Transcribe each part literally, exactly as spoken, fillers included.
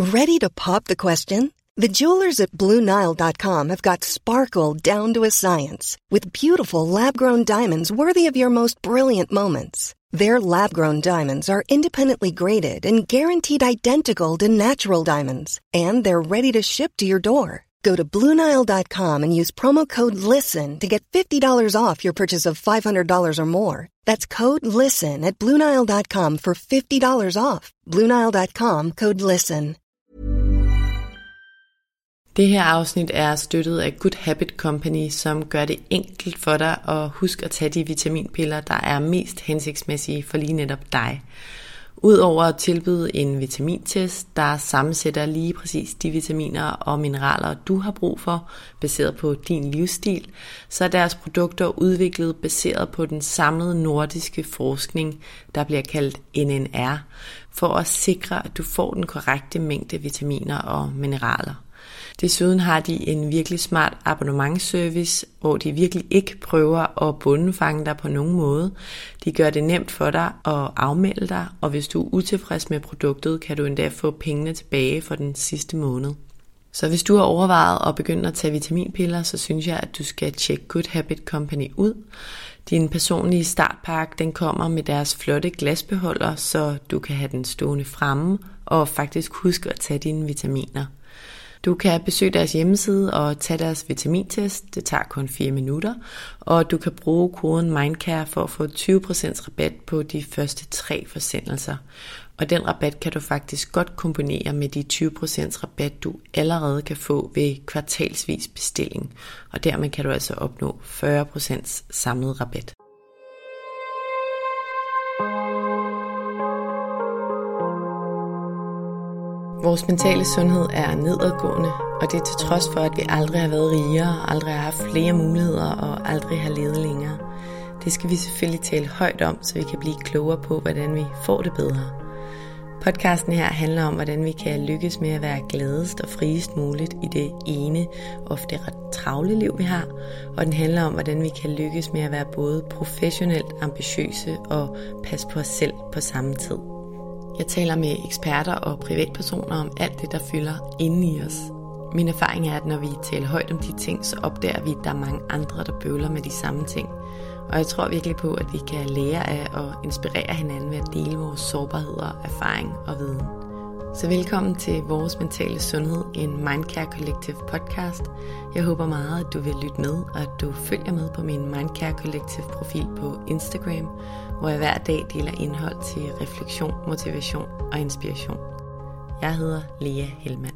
Ready to pop the question? The jewelers at Blue Nile dot com have got sparkle down to a science with beautiful lab-grown diamonds worthy of your most brilliant moments. Their lab-grown diamonds are independently graded and guaranteed identical to natural diamonds, and they're ready to ship to your door. Go to Blue Nile dot com and use promo code LISTEN to get fifty dollars off your purchase of five hundred dollars or more. That's code LISTEN at Blue Nile dot com for fifty dollars off. Blue Nile dot com, code LISTEN. Det her afsnit er støttet af Good Habit Company, som gør det enkelt for dig at huske at tage de vitaminpiller, der er mest hensigtsmæssige for lige netop dig. Udover at tilbyde en vitamintest, der sammensætter lige præcis de vitaminer og mineraler, du har brug for, baseret på din livsstil, så er deres produkter udviklet baseret på den samlede nordiske forskning, der bliver kaldt N N R, for at sikre, at du får den korrekte mængde vitaminer og mineraler. Desuden har de en virkelig smart abonnementsservice, hvor de virkelig ikke prøver at bundefange dig på nogen måde. De gør det nemt for dig at afmelde dig, og hvis du er utilfreds med produktet, kan du endda få pengene tilbage for den sidste måned. Så hvis du har overvejet at begynde at tage vitaminpiller, så synes jeg, at du skal tjekke Good Habit Company ud. Din personlige startpakke, den kommer med deres flotte glasbeholder, så du kan have den stående fremme og faktisk huske at tage dine vitaminer. Du kan besøge deres hjemmeside og tage deres vitamintest. Det tager kun fire minutter. Og du kan bruge koden MindCare for at få tyve procent rabat på de første tre forsendelser. Og den rabat kan du faktisk godt kombinere med de tyve procent rabat, du allerede kan få ved kvartalsvis bestilling. Og dermed kan du altså opnå fyrre procent samlet rabat. Vores mentale sundhed er nedadgående, og det er til trods for, at vi aldrig har været rigere, aldrig har haft flere muligheder og aldrig har levet længere. Det skal vi selvfølgelig tale højt om, så vi kan blive klogere på, hvordan vi får det bedre. Podcasten her handler om, hvordan vi kan lykkes med at være gladest og friest muligt i det ene, ofte ret travle liv, vi har. Og den handler om, hvordan vi kan lykkes med at være både professionelt ambitiøse og passe på os selv på samme tid. Jeg taler med eksperter og privatpersoner om alt det, der fylder inde i os. Min erfaring er, at når vi taler højt om de ting, så opdager vi, at der er mange andre, der bøvler med de samme ting. Og jeg tror virkelig på, at vi kan lære af og inspirere hinanden ved at dele vores sårbarheder, erfaring og viden. Så velkommen til Vores Mentale Sundhed, en Mindcare Collective podcast. Jeg håber meget, at du vil lytte med, og at du følger med på min Mindcare Collective profil på Instagram, hvor jeg hver dag deler indhold til refleksion, motivation og inspiration. Jeg hedder Lea Hellmann.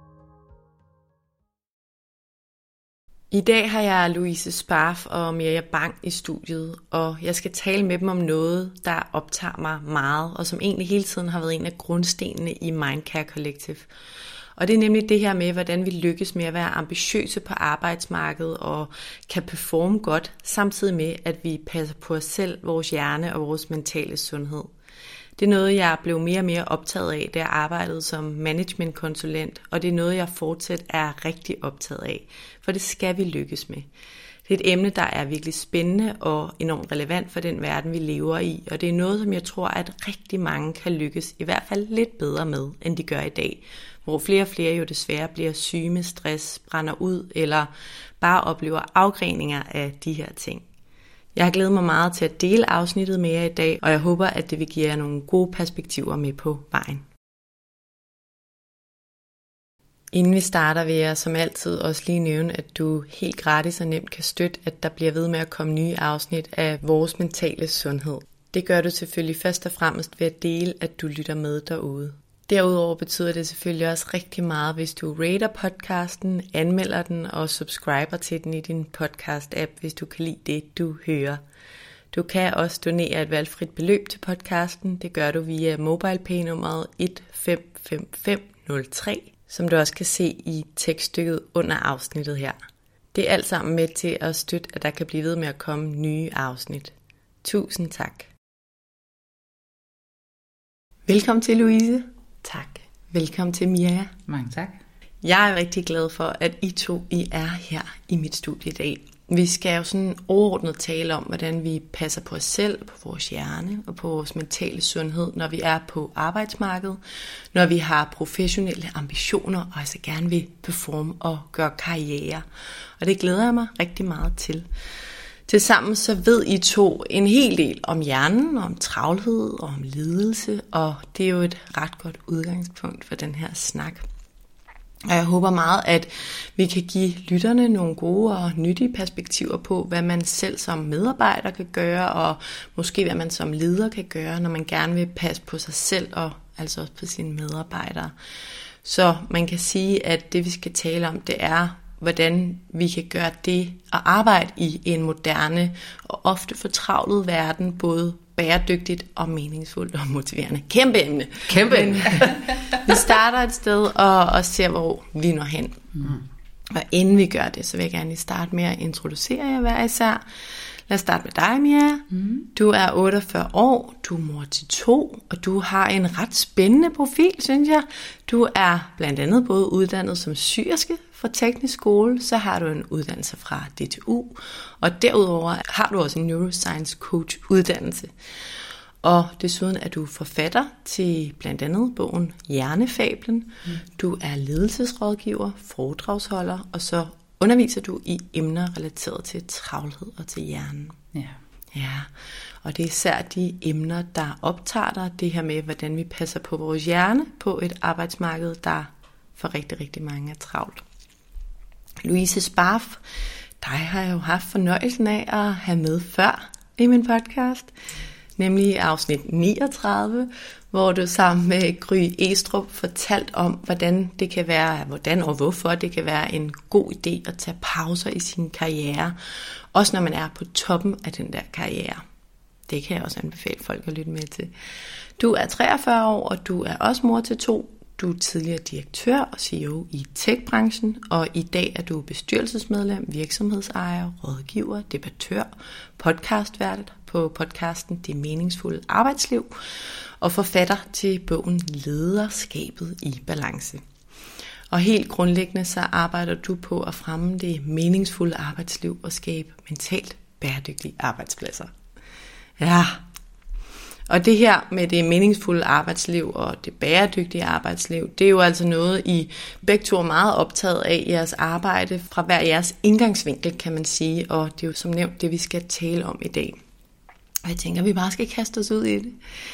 I dag har jeg Louise Sparf og Mirja Bang i studiet, og jeg skal tale med dem om noget, der optager mig meget, og som egentlig hele tiden har været en af grundstenene i Mindcare Collective. Og det er nemlig det her med, hvordan vi lykkes med at være ambitiøse på arbejdsmarkedet og kan performe godt, samtidig med, at vi passer på os selv, vores hjerne og vores mentale sundhed. Det er noget, jeg blev mere og mere optaget af, da jeg arbejdede som managementkonsulent, og det er noget, jeg fortsat er rigtig optaget af, for det skal vi lykkes med. Det er et emne, der er virkelig spændende og enormt relevant for den verden, vi lever i, og det er noget, som jeg tror, at rigtig mange kan lykkes i hvert fald lidt bedre med, end de gør i dag, hvor flere og flere jo desværre bliver syge med stress, brænder ud eller bare oplever afgreninger af de her ting. Jeg har glædet mig meget til at dele afsnittet med jer i dag, og jeg håber, at det vil give jer nogle gode perspektiver med på vejen. Inden vi starter, vil jeg som altid også lige nævne, at du helt gratis og nemt kan støtte, at der bliver ved med at komme nye afsnit af Vores Mentale Sundhed. Det gør du selvfølgelig først og fremmest ved at dele, at du lytter med derude. Derudover betyder det selvfølgelig også rigtig meget, hvis du rater podcasten, anmelder den og subscriber til den i din podcast-app, hvis du kan lide det, du hører. Du kan også donere et valgfrit beløb til podcasten. Det gør du via MobilePay-nummeret et fem fem fem nul tre, som du også kan se i tekststykket under afsnittet her. Det er alt sammen med til at støtte, at der kan blive ved med at komme nye afsnit. Tusind tak. Velkommen til, Louise. Tak. Velkommen til, Mirja. Mange tak. Jeg er rigtig glad for, at I to I er her i mit studie i dag. Vi skal jo sådan overordnet tale om, hvordan vi passer på os selv, på vores hjerne og på vores mentale sundhed, når vi er på arbejdsmarkedet, når vi har professionelle ambitioner og altså gerne vil performe og gøre karriere. Og det glæder jeg mig rigtig meget til. Tilsammen så ved I to en hel del om hjernen, om travlhed og om lidelse, og det er jo et ret godt udgangspunkt for den her snak. Og jeg håber meget, at vi kan give lytterne nogle gode og nyttige perspektiver på, hvad man selv som medarbejder kan gøre, og måske hvad man som leder kan gøre, når man gerne vil passe på sig selv og altså også på sine medarbejdere. Så man kan sige, at det vi skal tale om, det er, hvordan vi kan gøre det at arbejde i en moderne og ofte fortravlet verden, både bæredygtigt og meningsfuldt og motiverende. Kæmpe emne. Kæmpe emne. Vi starter et sted og, og ser, hvor vi når hen. Mm. Og inden vi gør det, så vil jeg gerne starte med at introducere jer hver især. Lad os starte med dig, Mia. Mm. Du er otteogfyrre år, du er mor til to, og du har en ret spændende profil, synes jeg. Du er blandt andet både uddannet som syerske fra teknisk skole, så har du en uddannelse fra D T U, og derudover har du også en neuroscience coach uddannelse. Og desuden er du forfatter til blandt andet bogen Hjernefablen. Mm. Du er ledelsesrådgiver, foredragsholder, og så underviser du i emner relateret til travlhed og til hjernen. Ja. Ja, og det er især de emner, der optager dig, det her med, hvordan vi passer på vores hjerne på et arbejdsmarked, der for rigtig, rigtig mange er travlt. Louise Sparf, dig har jeg jo haft fornøjelsen af at have med før i min podcast, nemlig afsnit niogtredive, hvor du sammen med Gry Estrup fortalt om, hvordan det kan være, hvordan og hvorfor det kan være en god idé at tage pauser i sin karriere, også når man er på toppen af den der karriere. Det kan jeg også anbefale folk at lytte med til. Du er treogfyrre år, og du er også mor til to. Du er tidligere direktør og C E O i tech-branchen, og i dag er du bestyrelsesmedlem, virksomhedsejer, rådgiver, debattør, podcastvært på podcasten Det Meningsfulde Arbejdsliv, og forfatter til bogen Lederskabet i Balance. Og helt grundlæggende så arbejder du på at fremme det meningsfulde arbejdsliv og skabe mentalt bæredygtige arbejdspladser. Ja, og det her med det meningsfulde arbejdsliv og det bæredygtige arbejdsliv, det er jo altså noget, I begge to er meget optaget af i jeres arbejde fra hver jeres indgangsvinkel, kan man sige, og det er jo som nævnt det, vi skal tale om i dag. Og jeg tænker, at vi bare skal kaste os ud i det.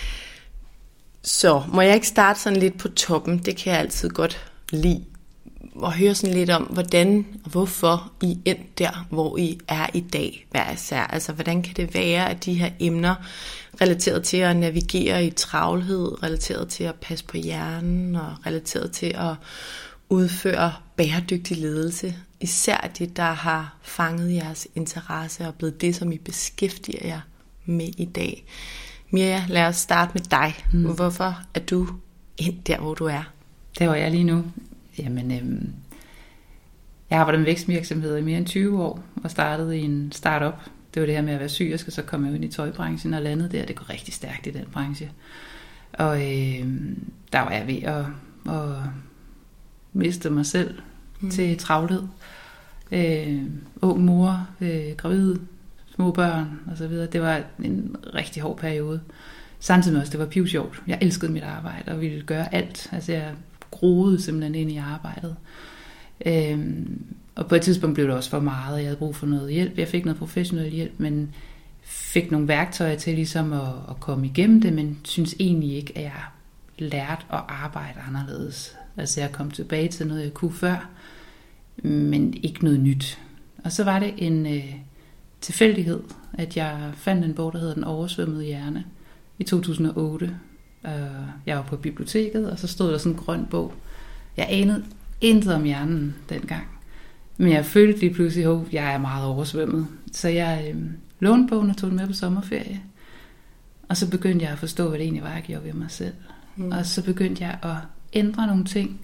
Så må jeg ikke starte sådan lidt på toppen? Det kan jeg altid godt lide. Og høre sådan lidt om, hvordan og hvorfor I er der, hvor I er i dag, hver især. Altså, hvordan kan det være, at de her emner, relateret til at navigere i travlhed, relateret til at passe på hjernen, og relateret til at udføre bæredygtig ledelse, især det, der har fanget jeres interesse og blevet det, som I beskæftiger jer med i dag. Mia, lad os starte med dig. Mm. Hvorfor er du endt der, hvor du er? Der hvor jeg er lige nu. Jamen, øhm, jeg har arbejdet med vækstvirksomheder i mere end tyve år, og startede i en startup. Det var det her med at være syg, og så kom jeg ind i tøjbranchen og landede der. Det går rigtig stærkt i den branche. Og øhm, der var jeg ved at, at miste mig selv mm. til travlhed. Øh, ung mor, øh, gravid, små børn og så videre. Det var en rigtig hård periode. Samtidig med også, det var pivsjovt. Jeg elskede mit arbejde og ville gøre alt. Altså jeg groede simpelthen ind i arbejdet. Øhm, og på et tidspunkt blev det også for meget. Jeg havde brug for noget hjælp. Jeg fik noget professionel hjælp, men fik nogle værktøjer til ligesom at, at komme igennem det, men synes egentlig ikke, at jeg lærte at arbejde anderledes. Altså jeg kom tilbage til noget, jeg kunne før, men ikke noget nyt. Og så var det en øh, tilfældighed, at jeg fandt en bog, der hedder Den oversvømmede hjerne i to tusind og otte. Jeg var på biblioteket, og så stod der sådan en grøn bog. Jeg anede intet om hjernen dengang, men jeg følte lige pludselig, at jeg er meget oversvømmet. Så jeg øh, lånte bogen og tog den med på sommerferie. Og så begyndte jeg at forstå, hvad det egentlig var, jeg gjorde ved mig selv. Mm. Og så begyndte jeg at ændre nogle ting.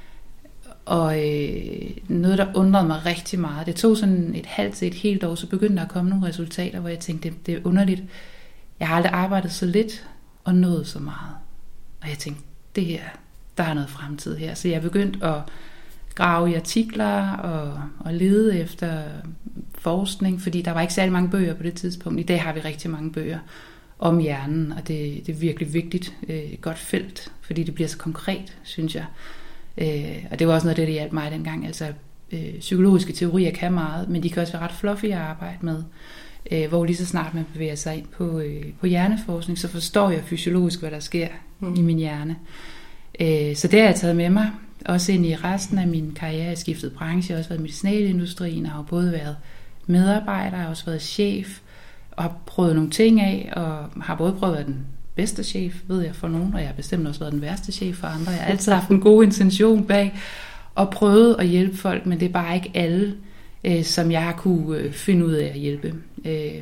Og øh, noget, der undrede mig rigtig meget. Det tog sådan et halvt til et helt år, så begyndte der at komme nogle resultater, hvor jeg tænkte, det, det er underligt. Jeg har aldrig arbejdet så lidt og nået så meget. Og jeg tænkte, det her, der er noget fremtid her. Så jeg begyndte at grave i artikler og, og lede efter forskning, fordi der var ikke særlig mange bøger på det tidspunkt. I dag har vi rigtig mange bøger om hjernen, og det, det er virkelig vigtigt, et godt felt, fordi det bliver så konkret, synes jeg. Og det var også noget af det, der hjalp mig dengang. Altså, psykologiske teorier kan meget, men de kan også være ret fluffy at arbejde med. Hvor lige så snart man bevæger sig ind på, på hjerneforskning, så forstår jeg fysiologisk, hvad der sker mm. i min hjerne. Så det har jeg taget med mig, også ind i resten af min karriere. Jeg har skiftet branche, jeg har også været i medicinalindustrien, og har både været medarbejder, jeg har også været chef, og har prøvet nogle ting af, og har både prøvet at være den bedste chef, ved jeg for nogen, og jeg har bestemt også været den værste chef for andre. Jeg har altid haft en god intention bag, og prøvet at hjælpe folk, men det er bare ikke alle, øh, som jeg har kunne øh, finde ud af at hjælpe. Øh,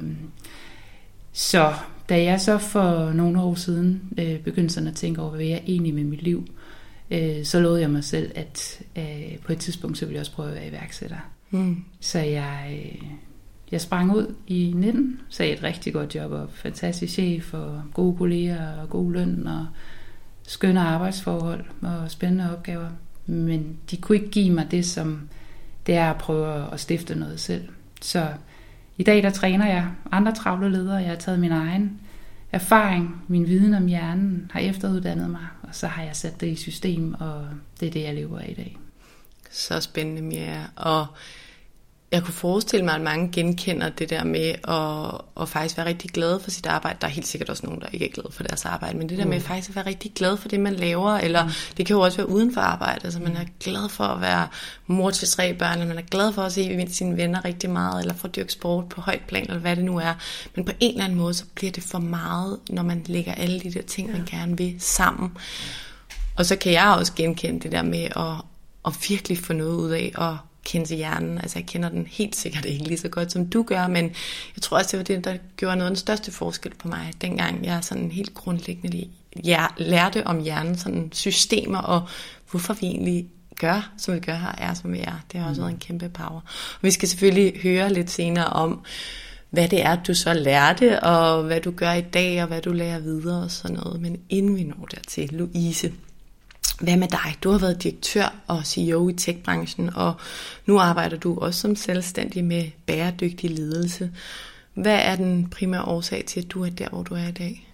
så da jeg så for nogle år siden øh, begyndte sådan at tænke over, hvad jeg er egentlig med mit liv, øh, så lovede jeg mig selv, at øh, på et tidspunkt, så ville jeg også prøve at være iværksætter. Mm. Så jeg, øh, jeg sprang ud i nitten, sagde et rigtig godt job op, fantastisk chef og gode kolleger og god løn og skønne arbejdsforhold og spændende opgaver. Men de kunne ikke give mig det, som det er at prøve at stifte noget selv. Så i dag der træner jeg andre travle ledere. Jeg har taget min egen erfaring, min viden om hjernen, har efteruddannet mig, og så har jeg sat det i system, og det er det, jeg lever af i dag. Så spændende, Mia. Og jeg kunne forestille mig, at mange genkender det der med at, at faktisk være rigtig glad for sit arbejde. Der er helt sikkert også nogen, der ikke er glade for deres arbejde, men det der med mm. faktisk at være rigtig glad for det, man laver, eller mm. det kan jo også være uden for arbejde. Altså man er glad for at være mor til tre børn, eller man er glad for at se sine venner rigtig meget, eller for at dyrke sport på højt plan, eller hvad det nu er. Men på en eller anden måde, så bliver det for meget, når man lægger alle de der ting, man gerne vil sammen. Og så kan jeg også genkende det der med at, at virkelig få noget ud af at kende til hjernen. Altså jeg kender den helt sikkert ikke lige så godt, som du gør, men jeg tror også, det var det, der gjorde noget af den største forskel på mig, dengang jeg sådan helt grundlæggende lærte om hjernen, sådan systemer, og hvorfor vi egentlig gør, som vi gør her, er som vi er. Det har også været en kæmpe power. Og vi skal selvfølgelig høre lidt senere om, hvad det er, du så lærte, og hvad du gør i dag, og hvad du lærer videre og sådan noget. Men inden vi når dertil, Louise, hvad med dig? Du har været direktør og C E O i techbranchen, og nu arbejder du også som selvstændig med bæredygtig ledelse. Hvad er den primære årsag til, at du er der, hvor du er i dag?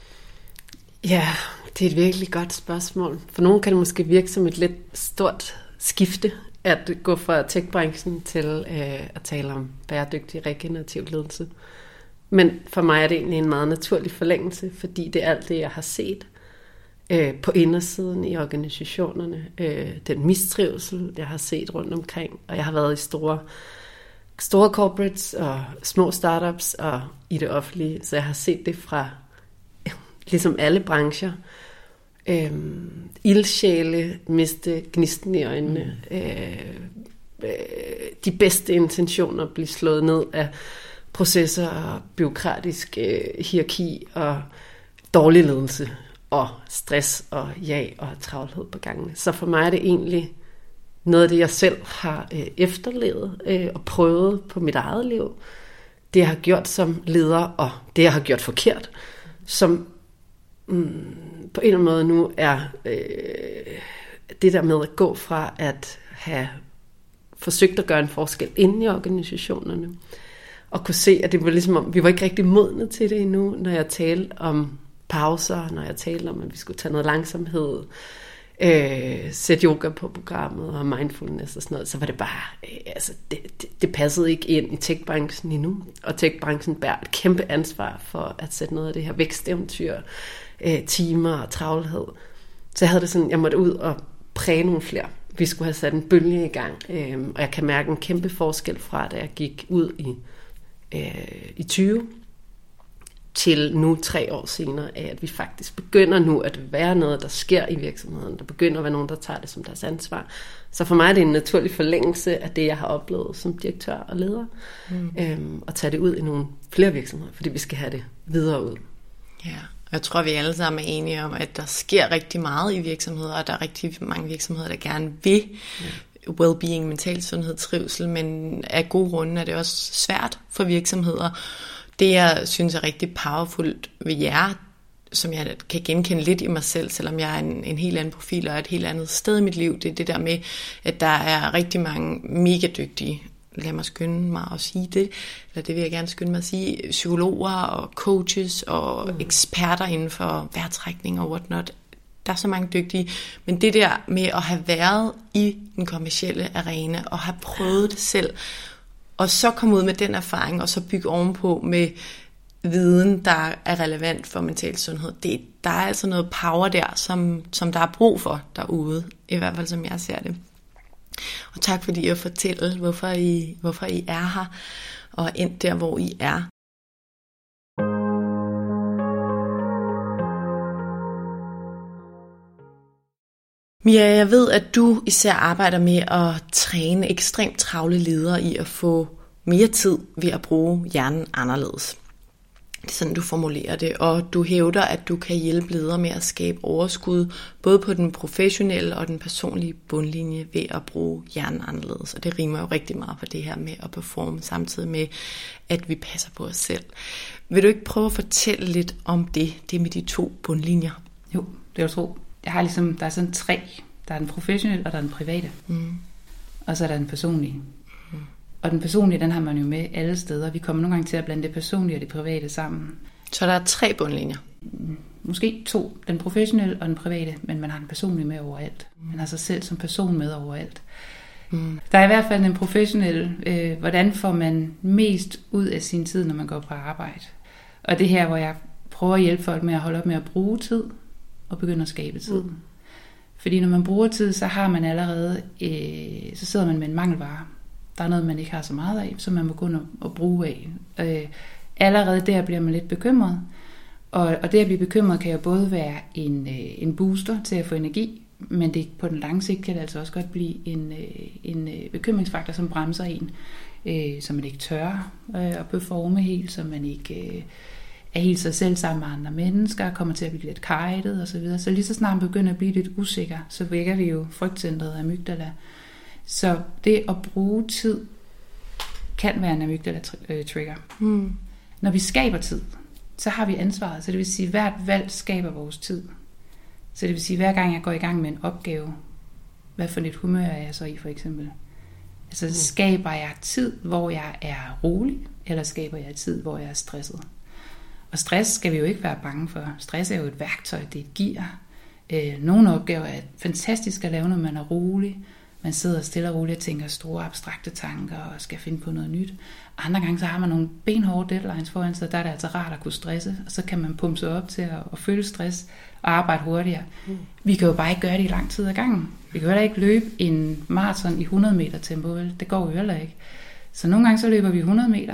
Ja, det er et virkelig godt spørgsmål. For nogen kan det måske virke som et lidt stort skifte, at gå fra techbranchen til øh, at tale om bæredygtig regenerativ ledelse. Men for mig er det egentlig en meget naturlig forlængelse, fordi det er alt det, jeg har set på indersiden i organisationerne, den mistrivsel, jeg har set rundt omkring, og jeg har været i store, store corporates og små startups og i det offentlige, så jeg har set det fra ligesom alle brancher. Øhm, ildsjæle, miste gnisten i øjnene, mm. øh, øh, de bedste intentioner blive slået ned af processer og bureaukratisk øh, hierarki og dårlig ledelse og stress og jag og travlhed på gangen. Så for mig er det egentlig noget af det, jeg selv har øh, efterlevet øh, og prøvet på mit eget liv. Det, jeg har gjort som leder, og det, jeg har gjort forkert, som mm, på en eller anden måde nu er øh, det der med at gå fra at have forsøgt at gøre en forskel inde i organisationerne, og kunne se, at det var ligesom om, vi var ikke rigtig modne til det endnu, når jeg talte om pauser, når jeg talte om, at vi skulle tage noget langsomhed, øh, sætte yoga på programmet og mindfulness og sådan noget, så var det bare, øh, altså det, det, det passede ikke ind i techbranchen endnu, og techbranchen bærer et kæmpe ansvar for at sætte noget af det her væksteventyr, øh, timer og travlhed. Så jeg havde det sådan, jeg måtte ud og præge nogle flere. Vi skulle have sat en bølge i gang, øh, og jeg kan mærke en kæmpe forskel fra, da jeg gik ud i, øh, i tyve, til nu tre år senere, af at vi faktisk begynder nu at være noget, der sker i virksomheden. Der begynder at være nogen, der tager det som deres ansvar. Så for mig er det en naturlig forlængelse af det, jeg har oplevet som direktør og leder. Mm. Øhm, og tage det ud i nogle flere virksomheder, fordi vi skal have det videre ud. Ja, jeg tror, vi alle sammen er enige om, at der sker rigtig meget i virksomheder, og der er rigtig mange virksomheder, der gerne vil ja. well-being, mental sundhed, trivsel, men af gode grunde er det også svært for virksomheder. Det, jeg synes er rigtig powerfult ved jer, som jeg kan genkende lidt i mig selv, selvom jeg er en, en helt anden profil og et helt andet sted i mit liv. Det er det der med, at der er rigtig mange mega dygtige, lad mig skynde mig at sige det, eller det vil jeg gerne skynde mig at sige, psykologer og coaches og mm. eksperter inden for vejrtrækning og whatnot. Der er så mange dygtige, men det der med at have været i den kommercielle arena og have prøvet det selv, og så komme ud med den erfaring, og så bygge ovenpå med viden, der er relevant for mental sundhed. Det, der er altså noget power der, som, som der er brug for derude, i hvert fald som jeg ser det. Og tak fordi jeg fortæller, hvorfor I, hvorfor I er her, og endt der, hvor I er. Mia, jeg ved, at du især arbejder med at træne ekstremt travle ledere i at få mere tid ved at bruge hjernen anderledes. Det er sådan, du formulerer det, og du hævder, at du kan hjælpe ledere med at skabe overskud, både på den professionelle og den personlige bundlinje ved at bruge hjernen anderledes. Og det rimer jo rigtig meget på det her med at performe, samtidig med, at vi passer på os selv. Vil du ikke prøve at fortælle lidt om det, det med de to bundlinjer? Jo, det er jo tro. Jeg har ligesom, der er sådan tre. Der er den professionelle, og der er den private. Mm. Og så er der den personlige. Mm. Og den personlige, den har man jo med alle steder. Vi kommer nogle gange til at blande det personlige og det private sammen. Så der er tre bundlinjer? Måske to. Den professionelle og den private, men man har den personlige med overalt. Man har sig selv som person med overalt. Mm. Der er i hvert fald den professionelle. Øh, hvordan får man mest ud af sin tid, når man går på arbejde? Og det her, hvor jeg prøver at hjælpe folk med at holde op med at bruge tid, og begynde at skabe tid. Mm. Fordi når man bruger tid, så har man allerede, øh, så sidder man med en mangelvare. Der er noget, man ikke har så meget af, så man må gå at, at bruge af. Øh, allerede der bliver man lidt bekymret. Og, og det at blive bekymret kan jo både være en, øh, en booster til at få energi, men det, på den lange sigt kan det altså også godt blive en, øh, en øh, bekymringsfaktor, som bremser en, øh, så man ikke tør øh, at performe helt, så man ikke øh, er helt sig selv sammen med andre mennesker, kommer til at blive lidt kajtet og så videre. Så lige så snart man begynder at blive lidt usikker, så vækker vi jo frygtcentret af amygdala. Så det at bruge tid kan være en amygdala-trigger. Mm. Når vi skaber tid, så har vi ansvaret. Så det vil sige, at hvert valg skaber vores tid. Så det vil sige, at hver gang jeg går i gang med en opgave, hvad for et humør er jeg så i for eksempel? Altså mm. skaber jeg tid, hvor jeg er rolig, eller skaber jeg tid, hvor jeg er stresset? Og stress skal vi jo ikke være bange for. Stress er jo et værktøj, det er et gear. Øh, nogle opgaver er fantastisk at lave, når man er rolig. Man sidder stille og roligt og tænker store abstrakte tanker og skal finde på noget nyt. Andre gange så har man nogle benhårde deadlines foran sig, der er det altså rart at kunne stresse, og så kan man pumpe sig op til at, at føle stress og arbejde hurtigere. Mm. Vi kan jo bare ikke gøre det i lang tid ad gangen. Vi kan jo heller ikke løbe en maraton i hundrede meter tempo, vel? Det går jo heller ikke. Så nogle gange så løber vi hundrede meter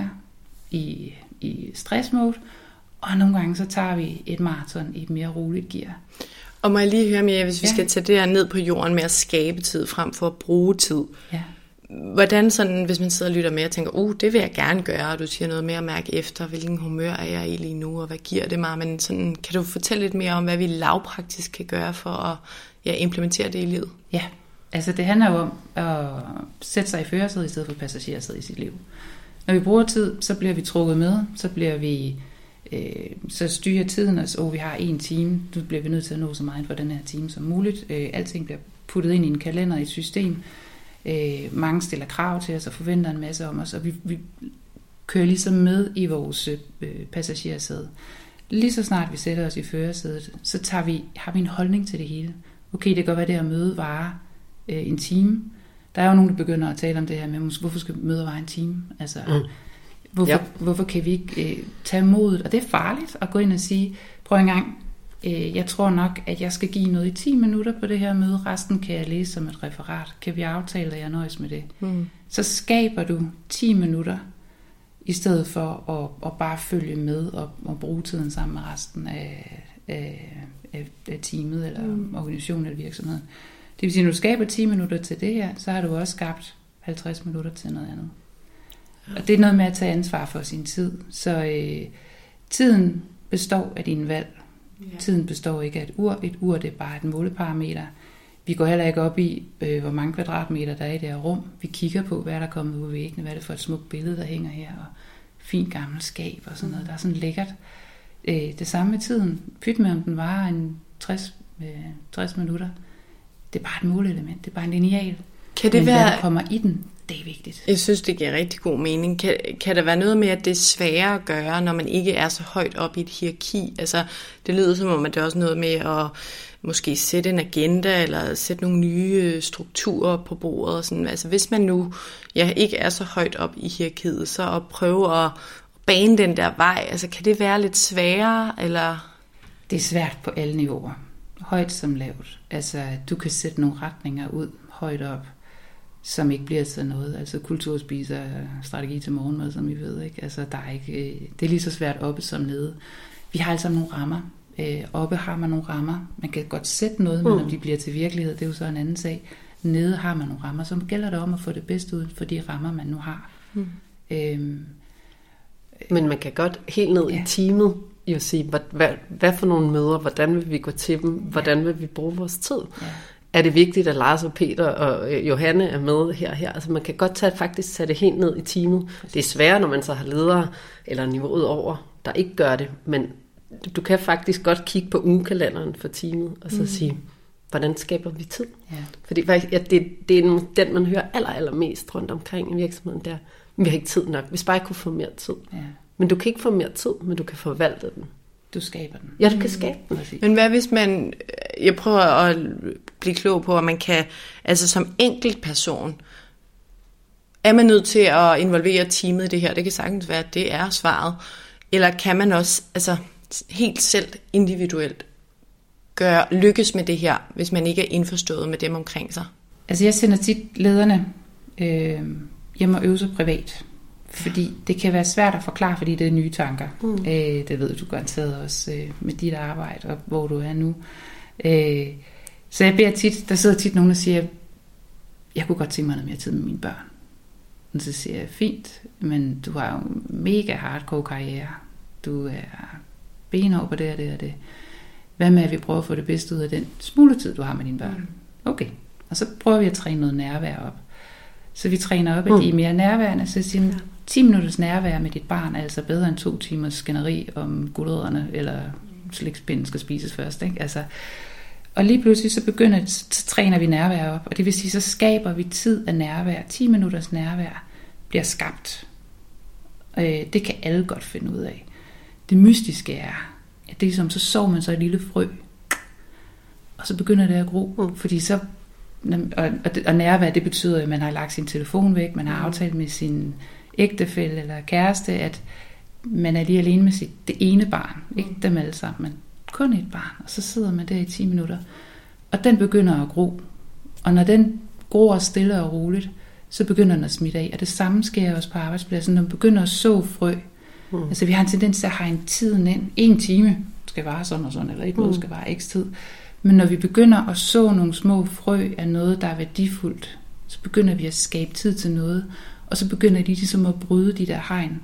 i, i stressmode, og nogle gange så tager vi et maraton i et mere roligt gear. Og må jeg lige høre, Mia, hvis vi ja. skal tage det her ned på jorden med at skabe tid frem for at bruge tid. Ja. Hvordan sådan, hvis man sidder og lytter med og tænker, uh, det vil jeg gerne gøre, og du siger noget mere at mærke efter, hvilken humør er jeg i lige nu, og hvad giver det mig? Men sådan, kan du fortælle lidt mere om, hvad vi lavpraktisk kan gøre for at ja, implementere det i livet? Ja, altså det handler jo om at sætte sig i førersædet i stedet for passagersædet i sit liv. Når vi bruger tid, så bliver vi trukket med, så bliver vi Øh, så styrer tiden os, og vi har en time, nu bliver vi nødt til at nå så meget for den her time som muligt. Øh, alting bliver puttet ind i en kalender, i et system. Øh, mange stiller krav til os og forventer en masse om os, og vi, vi kører ligesom med i vores øh, passagersæde. Lige så snart vi sætter os i førersædet, så tager vi, har vi en holdning til det hele. Okay, det kan godt være, det at møde varer øh, en time. Der er jo nogen, der begynder at tale om det her med, hvorfor skal møde vare en time? Altså... Mm. Hvorfor, ja. hvorfor kan vi ikke øh, tage modet? Og det er farligt at gå ind og sige, prøv en gang, øh, jeg tror nok, at jeg skal give noget i ti minutter på det her møde, resten kan jeg læse som et referat. Kan vi aftale, at jeg nøjes med det? Mm. Så skaber du ti minutter, i stedet for at, at bare følge med og, og bruge tiden sammen med resten af, af, af, af teamet, eller mm. organisationen eller virksomheden. Det vil sige, når du skaber ti minutter til det her, så har du også skabt halvtreds minutter til noget andet. Og det er noget med at tage ansvar for sin tid. Så øh, tiden består af dine valg. Ja. Tiden består ikke af et ur. Et ur, det er bare et måleparameter. Vi går heller ikke op i, øh, hvor mange kvadratmeter der er i det her rum. Vi kigger på, hvad der er kommet ud af væggene, hvad er det for et smukt billede, der hænger her, og fint gammelt skab og sådan noget. Der er sådan lækkert. Øh, det samme med tiden. Pyt med, om den varer en tres, øh, tres minutter. Det er bare et målelement. Det er bare en lineal. Kan det Men være... hvad der kommer i den, det er vigtigt. Jeg synes, det giver rigtig god mening. Kan, kan der være noget med, at det er sværere at gøre, når man ikke er så højt op i et hierarki? Altså, det lyder som om, at det er også noget med at måske sætte en agenda, eller sætte nogle nye strukturer på bordet. Og sådan. Altså, hvis man nu ja, ikke er så højt op i hierarkiet, så at prøve at bane den der vej, altså, kan det være lidt sværere, eller... Det er svært på alle niveauer. Højt som lavt. Altså, du kan sætte nogle retninger ud højt op, som ikke bliver til noget. Altså kulturspiser, strategi til morgenmad, som I ved, ikke? Altså, der er ikke, det er lige så svært oppe som nede. Vi har altså nogle rammer. Øh, oppe har man nogle rammer. Man kan godt sætte noget, men om de bliver til virkelighed, det er jo så en anden sag. Nede har man nogle rammer, så gælder det om at få det bedste ud for de rammer, man nu har. Mm. Øhm, men man kan godt helt ned ja. i teamet jo sige, hvad, hvad, hvad for nogle møder, hvordan vil vi gå til dem, hvordan vil vi bruge vores tid? Ja. Er det vigtigt, at Lars og Peter og Johanne er med her og her? Altså man kan godt tage, faktisk tage det helt ned i teamet. Det er sværere, når man så har ledere eller niveauet over, der ikke gør det. Men du kan faktisk godt kigge på ugekalenderen for teamet og så mm. sige, hvordan skaber vi tid? Ja. Fordi ja, det, det er den, man hører aller, allermest rundt omkring i virksomheden der. Vi har ikke tid nok. Hvis bare jeg kunne få mere tid. Ja. Men du kan ikke få mere tid, men du kan forvalte den. Du skaber den. Ja, du kan skabe den. Men hvad hvis man, jeg prøver at blive klog på, at man kan, altså som enkelt person, er man nødt til at involvere teamet i det her? Det kan sagtens være, at det er svaret. Eller kan man også, altså helt selv individuelt, gøre, lykkes med det her, hvis man ikke er indforstået med dem omkring sig? Altså jeg sender tit lederne øh, hjem og øve sig privat. Fordi det kan være svært at forklare, fordi det er nye tanker. Mm. Øh, det ved du garanteret også øh, med dit arbejde, og hvor du er nu. Øh, så jeg beder tit, der sidder tit nogen, der siger, jeg kunne godt tænke mig noget mere tid med mine børn. Og så siger jeg, fint, men du har jo en mega hardcore karriere. Du er benhård på det og det og det. Hvad med, at vi prøver at få det bedste ud af den smule tid, du har med dine børn? Okay, og så prøver vi at træne noget nærvær op. Så vi træner op, at de er mere nærværende, så siger man, ti minutters nærvær med dit barn er altså bedre end to timers skænderi om gulerødderne, eller slikspinden skal spises først. Ikke? Altså, og lige pludselig så begynder, så træner vi nærvær op, og det vil sige, så skaber vi tid af nærvær. ti minutters nærvær bliver skabt. Øh, det kan alle godt finde ud af. Det mystiske er, at det er som, så sår man så et lille frø, og så begynder det at gro, fordi så Og, og, og nærvær, det betyder, at man har lagt sin telefon væk, man har aftalt med sin ægtefælle eller kæreste, at man er lige alene med sit, det ene barn, ikke dem alle sammen, men kun et barn, og så sidder man der i ti minutter, og den begynder at gro, og når den gror stille og roligt, så begynder den at smitte af, og det samme sker også på arbejdspladsen, når man begynder at så frø, mm. altså vi har en tendens til at have en tiden ind, en time skal vare sådan og sådan, eller et møde mm. skal vare x tid. Men når vi begynder at så nogle små frø af noget, der er værdifuldt, så begynder vi at skabe tid til noget, og så begynder de ligesom at bryde de der hegn.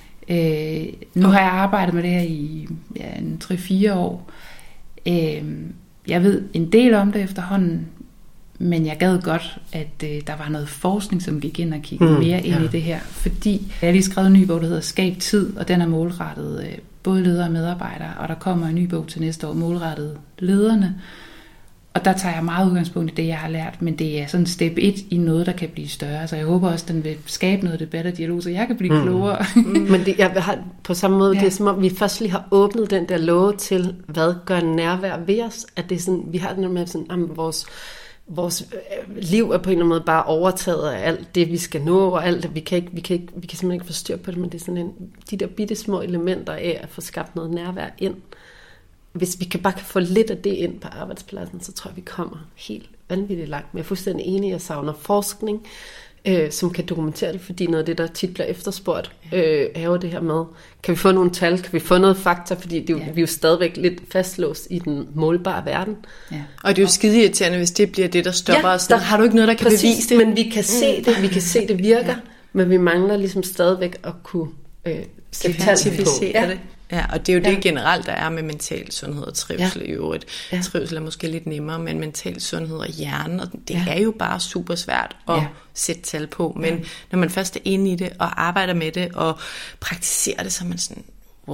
Øh, nu har jeg arbejdet med det her i ja, tre fire år. Øh, jeg ved en del om det efterhånden, men jeg gad godt, at øh, der var noget forskning, som gik ind og kiggede mm, mere ind ja. i det her. Fordi jeg har lige skrevet en ny bog, der hedder Skab tid, og den er målrettet øh, både ledere og medarbejdere, og der kommer en ny bog til næste år, målrettet lederne. Og der tager jeg meget udgangspunkt i det, jeg har lært, men det er sådan step et i noget, der kan blive større. Så jeg håber også, den vil skabe noget debat og dialog, så jeg kan blive mm. klogere. Mm. Men det, jeg har på samme måde, ja. det er som om, vi først lige har åbnet den der låge til, hvad gør nærvær ved os? At det er sådan, vi har den med sådan, jamen, vores, vores liv er på en eller anden måde bare overtaget af alt det, vi skal nå, og alt det, vi kan, ikke, vi kan, ikke, vi kan simpelthen ikke få styr på det, men det er sådan en, de der bitte små elementer af at få skabt noget nærvær ind. Hvis vi kan bare kan få lidt af det ind på arbejdspladsen, så tror jeg, vi kommer helt vanvittigt langt. Men jeg er fuldstændig enig, jeg savner forskning, øh, som kan dokumentere det, fordi noget af det, der tit bliver efterspurgt, øh, er jo det her med, kan vi få nogle tal, kan vi få noget fakta, fordi det er jo, ja. vi er jo stadigvæk lidt fastlåst i den målbare verden. Ja. Og det er jo skide irriterende, hvis det bliver det, der stopper ja, os. Der har du ikke noget, der kan præcis, bevise det. Men vi kan se det, vi kan se, det virker, ja. men vi mangler ligesom stadigvæk at kunne øh, sætte tal på. Ja. det. Ja, og det er jo ja. det generelt, der er med mental sundhed og trivsel ja. i øvrigt. Ja. Trivsel er måske lidt nemmere, men mental sundhed og hjernen, og det ja. er jo bare super svært at ja. sætte tal på. Men ja. når man først er inde i det og arbejder med det og praktiserer det, så er man sådan, wow,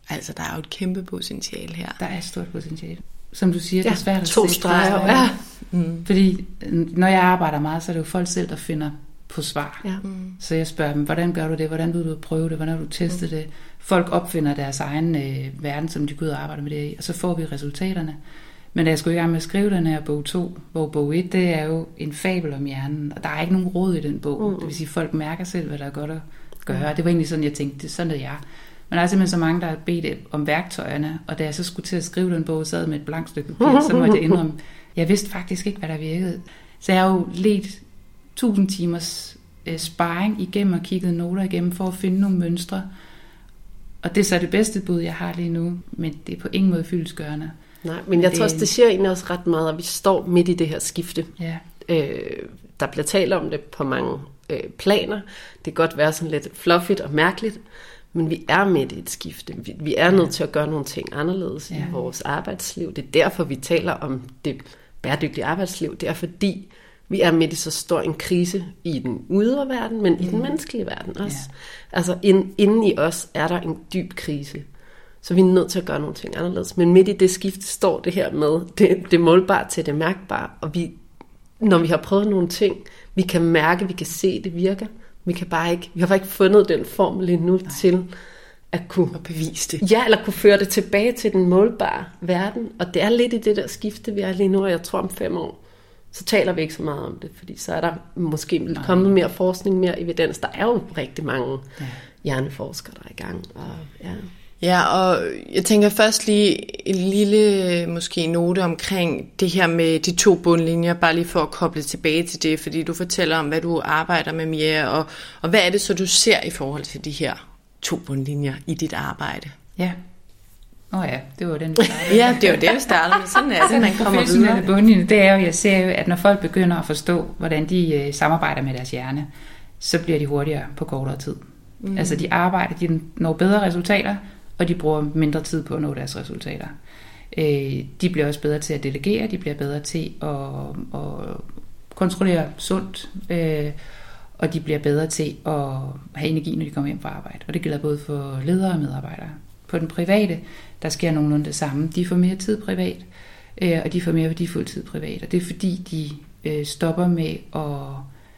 Altså, der er jo et kæmpe potentiale her. Der er et stort potentiale. Som du siger, ja, det er svært at to se. streger. Ja. Mm. Fordi når jeg arbejder meget, så er det jo folk selv, der finder på svar. Ja. Mm. Så jeg spørger dem, hvordan gør du det? Hvordan vil du prøve det? Hvordan vil du teste mm. det? Folk opfinder deres egen øh, verden, som de går ud og arbejder med det i, og så får vi resultaterne. Men da jeg skulle i gang med at skrive den her bog to, hvor bog et, det er jo en fabel om hjernen, og der er ikke nogen råd i den bog. Mm. Det vil sige, at folk mærker selv, hvad der er godt at gøre. Mm. Det var egentlig sådan, jeg tænkte, det er sådan, det er jeg. Men der er simpelthen så mange, der har bedt om værktøjerne, og da jeg så skulle til at skrive den bog, sad med et blankt stykke papir, så måtte jeg indrømme, jeg vidste faktisk ikke, hvad der virkede. Så jeg har jo ledt tusind timers øh, sparring igennem og kigget noter igennem for at finde nogle mønstre. Og det er så det bedste bud, jeg har lige nu, men det er på ingen måde fyldestgørende. Nej, men jeg det, tror også, det siger egentlig også ret meget, at vi står midt i det her skifte. Ja. Øh, der bliver talt om det på mange øh, planer. Det kan godt være sådan lidt fluffigt og mærkeligt, men vi er midt i et skifte. Vi, vi er nødt til at gøre nogle ting anderledes ja. i vores arbejdsliv. Det er derfor, vi taler om det bæredygtige arbejdsliv. Det er fordi, vi er midt i så stor en krise i den ydre verden, men i mm. den menneskelige verden også. Ja. Altså ind, inden i os er der en dyb krise. Så vi er nødt til at gøre nogle ting anderledes. Men midt i det skifte står det her med det, det målbare til det mærkbare. Og vi, når vi har prøvet nogle ting, vi kan mærke, vi kan se, det virker. Vi kan bare ikke, vi har bare ikke fundet den formel endnu Nej. til at kunne at bevise det. Ja, eller kunne føre det tilbage til den målbare verden. Og det er lidt i det der skifte, vi er lige nu, og jeg tror om fem år, så taler vi ikke så meget om det, fordi så er der måske kommet mere forskning, mere evidens. Der er jo rigtig mange ja. hjerneforskere, der er i gang. Og, ja. Ja, og jeg tænker først lige en lille måske note omkring det her med de to bundlinjer, bare lige for at koble tilbage til det, fordi du fortæller om, hvad du arbejder med, Mia, og, og hvad er det så, du ser i forhold til de her to bundlinjer i dit arbejde? Ja. Åh oh ja, det var den, vi startede. Ja, det var det, vi startede med. Sådan er det, man kommer videre. Bundlinje, det er jo, jeg ser jo, at når folk begynder at forstå, hvordan de øh, samarbejder med deres hjerne, så bliver de hurtigere på kortere tid. Mm. Altså de arbejder, de når bedre resultater, og de bruger mindre tid på at nå deres resultater. Øh, de bliver også bedre til at delegere, de bliver bedre til at, at kontrollere sundt, øh, og de bliver bedre til at have energi, når de kommer hjem fra arbejde. Og det gælder både for ledere og medarbejdere. På den private, der sker nogenlunde det samme. De får mere tid privat, øh, og de får mere værdifuld tid privat. Og det er fordi, de øh, stopper med at,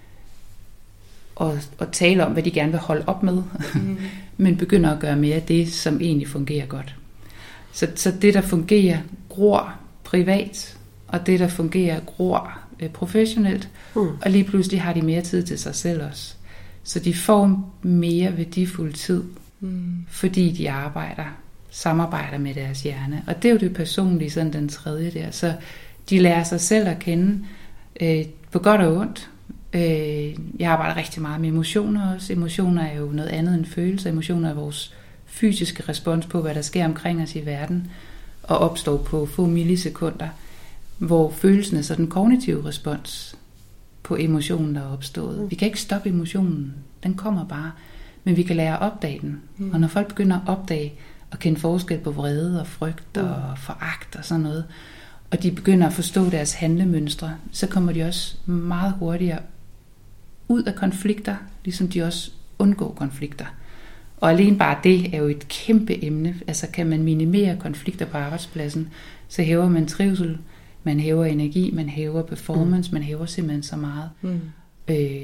at, at tale om, hvad de gerne vil holde op med, mm. men begynder at gøre mere af det, som egentlig fungerer godt. Så, så det, der fungerer, gror privat, og det, der fungerer, gror øh, professionelt, mm. og lige pludselig har de mere tid til sig selv også. Så de får mere værdifuld tid, mm. fordi de arbejder, samarbejder med deres hjerne. Og det er jo det personlige, sådan den tredje der. Så de lærer sig selv at kende øh, på godt og ondt. Øh, jeg arbejder rigtig meget med emotioner også. Emotioner er jo noget andet end følelser. Emotioner er vores fysiske respons på, hvad der sker omkring os i verden, og opstår på få millisekunder, hvor følelsen er så den kognitive respons på emotionen, der er opstået. Vi kan ikke stoppe emotionen. Den kommer bare. Men vi kan lære at opdage den. Mm. Og når folk begynder at opdage og kende forskel på vrede og frygt mm. og foragt og sådan noget, og de begynder at forstå deres handlemønstre, så kommer de også meget hurtigere ud af konflikter, ligesom de også undgår konflikter. Og alene bare det er jo et kæmpe emne. Altså kan man minimere konflikter på arbejdspladsen, så hæver man trivsel, man hæver energi, man hæver performance, mm. man hæver simpelthen så meget. Mm. Øh,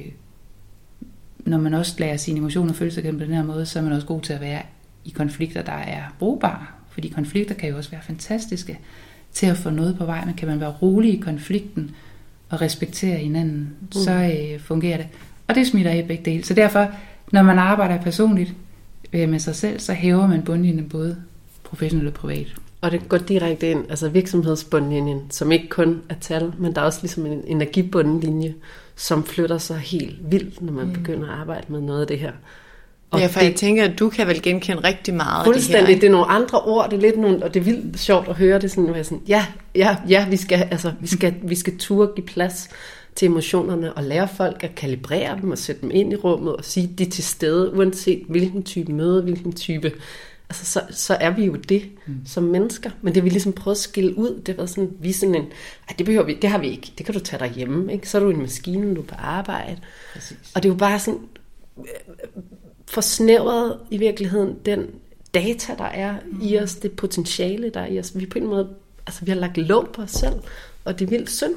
når man også lærer sine emotioner og følelser gennem på den her måde, så er man også god til at være i konflikter, der er brugbare. Fordi konflikter kan jo også være fantastiske til at få noget på vej, men kan man være rolig i konflikten og respektere hinanden, mm. så øh, fungerer det. Og det smitter i begge dele. Så derfor, når man arbejder personligt øh, med sig selv, så hæver man bundlinjen både professionelt og privat. Og det går direkte ind, altså virksomhedsbundlinjen, som ikke kun er tal, men der er også ligesom en energibundlinje, som flytter sig helt vildt, når man mm. begynder at arbejde med noget af det her. Og ja, for det, jeg tænker, at du kan vel genkende rigtig meget af det her. Ikke? Det er nogle andre ord, det er lidt nogle, og det er vildt sjovt at høre det sådan, at sådan, ja, ja, ja, vi skal, altså, vi skal, vi skal turde give plads til emotionerne og lære folk at kalibrere dem og sætte dem ind i rummet og sige, at de er til stede, uanset hvilken type møde, hvilken type. Altså, så, så er vi jo det mm. som mennesker. Men det vi ligesom prøvet at skille ud, det var sådan, vi sådan en, ej, det behøver vi, det har vi ikke, det kan du tage derhjemme, ikke? Så er du en maskine, du er på arbejde. Præcis. Og det er jo bare sådan forsnævret i virkeligheden den data, der er i os, det potentiale, der er i os. Vi på en måde, altså vi har lagt låg på os selv, og det er vildt synd.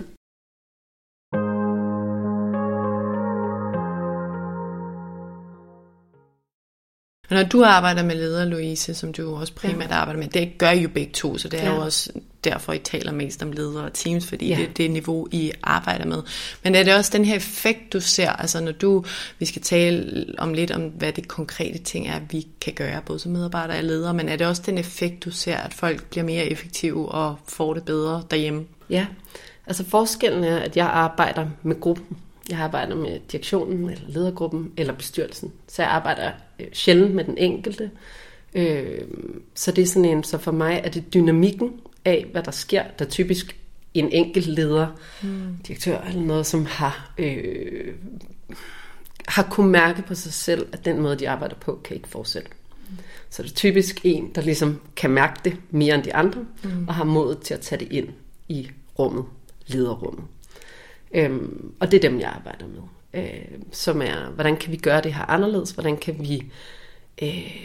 Og når du arbejder med ledere, Louise, som du også primært ja. arbejder med, det gør I jo begge to, så det er ja. jo også derfor, I taler mest om ledere og teams, fordi ja. det, det er niveau, I arbejder med. Men er det også den her effekt, du ser, altså når du, vi skal tale om lidt om, hvad det konkrete ting er, vi kan gøre, både som medarbejdere og ledere, men er det også den effekt, du ser, at folk bliver mere effektive og får det bedre derhjemme? Ja, altså forskellen er, at jeg arbejder med gruppen. Jeg arbejder med direktionen, eller ledergruppen, eller bestyrelsen. Så jeg arbejder øh, sjældent med den enkelte. Øh, så det er sådan en, så for mig er det dynamikken af, hvad der sker, der typisk en enkelt leder, mm. direktør eller noget, som har, øh, har kunnet mærke på sig selv, at den måde, de arbejder på, kan ikke fortsætte. Mm. Så det er typisk en, der ligesom kan mærke det mere end de andre, mm. og har modet til at tage det ind i rummet, lederrummet. Øhm, og det er dem, jeg arbejder med. Øh, som er, hvordan kan vi gøre det her anderledes? Hvordan kan vi øh,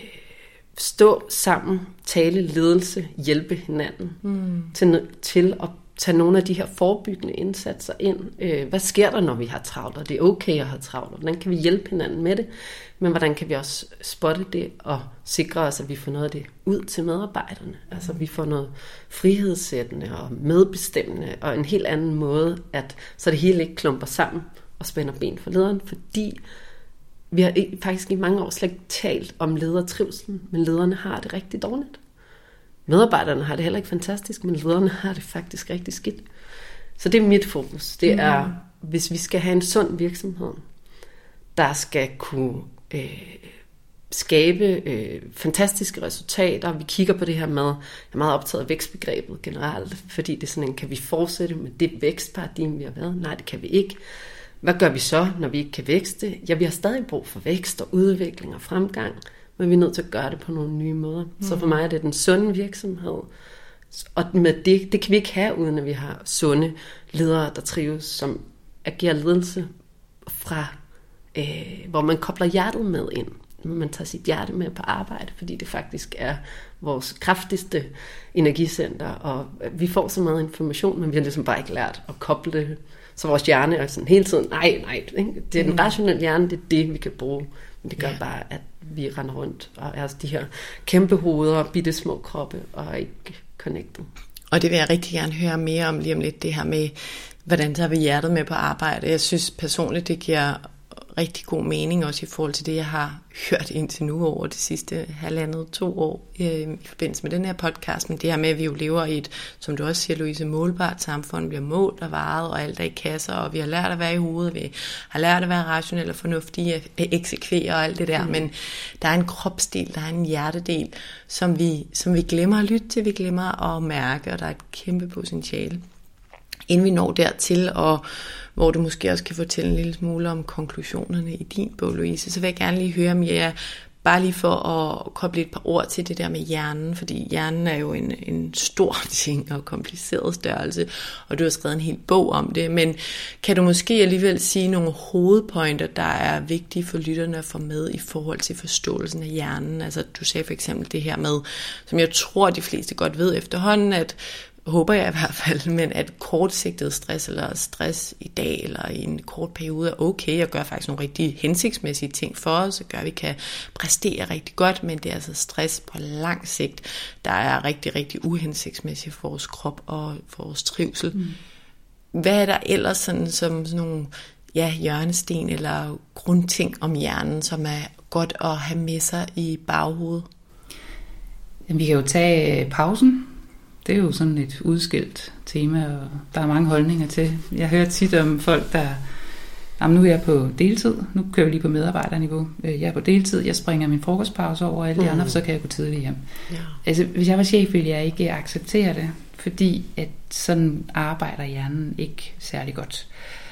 stå sammen, tale ledelse, hjælpe hinanden mm. til, til at tage nogle af de her forebyggende indsatser ind? Øh, hvad sker der, når vi har travlt? Og det er okay at have travlt. Hvordan kan vi hjælpe hinanden med det? Men hvordan kan vi også spotte det og sikre os, at vi får noget af det ud til medarbejderne? Altså vi får noget frihedssættende og medbestemmende og en helt anden måde, at så det hele ikke klumper sammen og spænder ben for lederen, fordi vi har faktisk i mange år slet ikke talt om ledertrivsel, men lederne har det rigtig dårligt. Medarbejderne har det heller ikke fantastisk, men lederne har det faktisk rigtig skidt. Så det er mit fokus. Det er, mm. hvis vi skal have en sund virksomhed, der skal kunne øh, skabe øh, fantastiske resultater. Vi kigger på det her med, jeg er meget optaget af vækstbegrebet generelt, fordi det er sådan en, kan vi fortsætte med det vækstparadigme, vi har været? Nej, det kan vi ikke. Hvad gør vi så, når vi ikke kan vækste? Ja, vi har stadig brug for vækst og udvikling og fremgang, men vi er nødt til at gøre det på nogle nye måder. Mm. Så for mig er det den sunde virksomhed, og med det, det kan vi ikke have, uden at vi har sunde ledere, der trives, som agerer ledelse fra, øh, hvor man kobler hjertet med ind. Man tager sit hjerte med på arbejde, fordi det faktisk er vores kraftigste energicenter, og vi får så meget information, men vi har ligesom bare ikke lært at koble det. Så vores hjerne er sådan hele tiden, nej, nej, ikke? Det er den rationelle hjerne, det er det, vi kan bruge. Men det gør ja. bare, at vi render rundt og er de her kæmpe hoveder og bitte små kroppe og er ikke connected. Og det vil jeg rigtig gerne høre mere om lige om lidt, det her med, hvordan tager vi hjertet med på arbejde. Jeg synes personligt, det giver rigtig god mening, også i forhold til det, jeg har hørt indtil nu over de sidste halvandet, to år øh, i forbindelse med den her podcast, men det her med, at vi jo lever i et, som du også siger, Louise, målbart samfund, bliver målt og varet, og alt er i kasser, og vi har lært at være i hovedet, vi har lært at være rationelle og fornuftige, at eksekvere og alt det der, mm. men der er en kropsdel, der er en hjertedel, som vi, som vi glemmer at lytte til, vi glemmer at mærke, og der er et kæmpe potentiale. Inden vi når dertil, og hvor du måske også kan fortælle en lille smule om konklusionerne i din bog, Louise, så vil jeg gerne lige høre mere, bare lige for at koble et par ord til det der med hjernen, fordi hjernen er jo en, en stor ting og kompliceret størrelse, og du har skrevet en hel bog om det, men kan du måske alligevel sige nogle hovedpointer, der er vigtige for lytterne at få med i forhold til forståelsen af hjernen? Altså du sagde for eksempel det her med, som jeg tror de fleste godt ved efterhånden, at håber jeg i hvert fald, men at kortsigtet stress eller stress i dag eller i en kort periode er okay og gør faktisk nogle rigtig hensigtsmæssige ting for os og gør, at vi kan præstere rigtig godt, men det er altså stress på lang sigt, der er rigtig, rigtig uhensigtsmæssigt for vores krop og for vores trivsel. Mm. Hvad er der ellers sådan, som sådan nogle ja, hjørnesten eller grundting om hjernen, som er godt at have med sig i baghovedet? Jamen, vi kan jo tage pausen. Det er jo sådan et udskilt tema, og der er mange holdninger til. Jeg hører tit om folk, der, jamen nu er jeg på deltid, nu kører jeg lige på medarbejderniveau, jeg er på deltid, jeg springer min frokostpause over alle de mm. andre, så kan jeg gå tidligt hjem. Ja. Altså, hvis jeg var chef, ville jeg ikke acceptere det, fordi at sådan arbejder hjernen ikke særlig godt.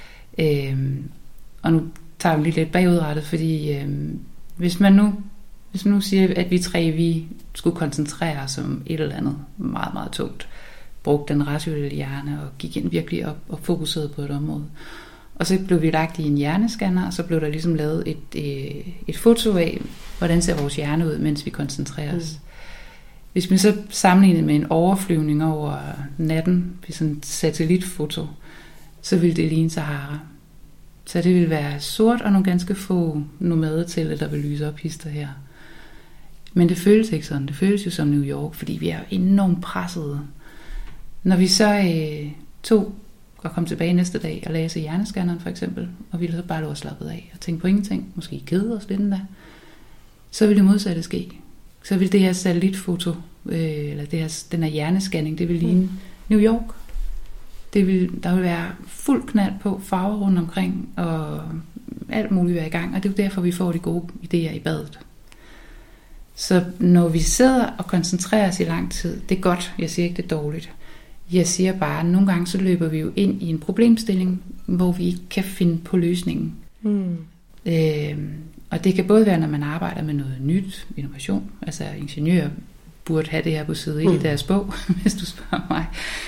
Øhm, og nu tager vi lige lidt bagudrettet, fordi øhm, hvis man nu Hvis man nu siger, at vi tre vi skulle koncentrere os om et eller andet meget, meget tungt, brugte den rationelle hjerne og gik ind virkelig op og fokuserede på et område. Og så blev vi lagt i en hjerneskanner, og så blev der ligesom lavet et, et, et foto af, hvordan ser vores hjerne ud, mens vi koncentrerer os. Mm. Hvis man så sammenligner med en overflyvning over natten, ved sådan et satellitfoto, så ville det ligne Sahara. Så det ville være sort og nogle ganske få nomadetelte, der vil lyse op hister her. Men det føles ikke sådan. Det føles jo som New York, fordi vi er enormt pressede. Når vi så øh, tog og kom tilbage næste dag og lagde sig hjerneskanneren for eksempel, og ville så bare lå og slappet af og tænke på ingenting, måske kede os lidt endda, så ville det modsatte ske. Så ville det her satellitfoto, øh, eller det her, den her hjernescanning, det ville ligne mm. New York. Det vil, der vil være fuld knald på, farver rundt omkring, og alt muligt være i gang, og det er jo derfor, vi får de gode idéer i badet. Så når vi sidder og koncentrerer os i lang tid, det er godt, jeg siger ikke, det er dårligt. Jeg siger bare, at nogle gange så løber vi jo ind i en problemstilling, hvor vi ikke kan finde på løsningen. Mm. Øh, og det kan både være, når man arbejder med noget nyt, innovation, altså ingeniører burde have det her på side mm. i deres bog, hvis du spørger mig.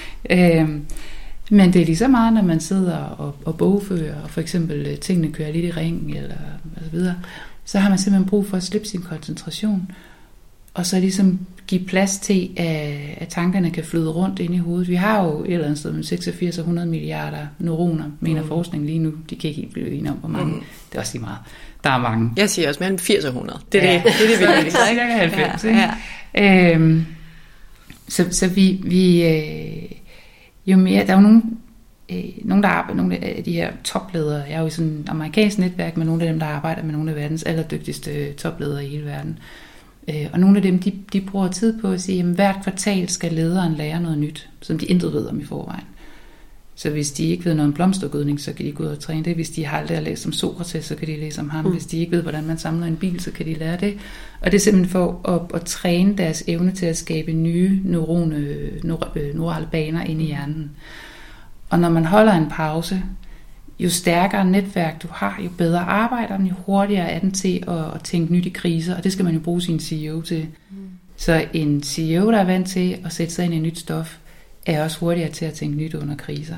Øh, men det er lige så meget, når man sidder og, og bogfører, og for eksempel tingene kører lidt i ring, eller og så videre, så har man simpelthen brug for at slippe sin koncentration, og så ligesom give plads til, at, at tankerne kan flyde rundt ind i hovedet. Vi har jo et eller andet sted med seksogfirs og hundrede milliarder neuroner, mener mm. forskning lige nu. De kan ikke helt blive enige om, hvor mange. Mm. Det er også lige meget. Der er mange. Jeg siger også mere end firs og hundrede. Det er ja. det, det, er det vigtigste. Så er det halvfems. Ja, ja. Øhm, så, så vi, vi øh, jo mere, der er jo nogle, øh, nogle, der arbejder, nogle af de her topledere. Jeg er jo i sådan et amerikansk netværk med nogle af dem, der arbejder med nogle af verdens allerdygtigste topledere i hele verden. Og nogle af dem, de, de bruger tid på at sige, at hvert kvartal skal lederen lære noget nyt, som de intet ved om i forvejen. Så hvis de ikke ved noget om blomstergødning, så kan de gå ud og træne det. Hvis de har aldrig læst om Sokrates, så kan de læse om ham. Mm. Hvis de ikke ved, hvordan man samler en bil, så kan de lære det. Og det er simpelthen for at, at træne deres evne til at skabe nye neurone, neurale baner inde i hjernen. Og når man holder en pause, jo stærkere netværk du har, jo bedre arbejder den, jo hurtigere er den til at, at tænke nyt i kriser, og det skal man jo bruge sin C E O til. Mm. Så en C E O, der er vant til at sætte sig ind i nyt stof, er også hurtigere til at tænke nyt under kriser.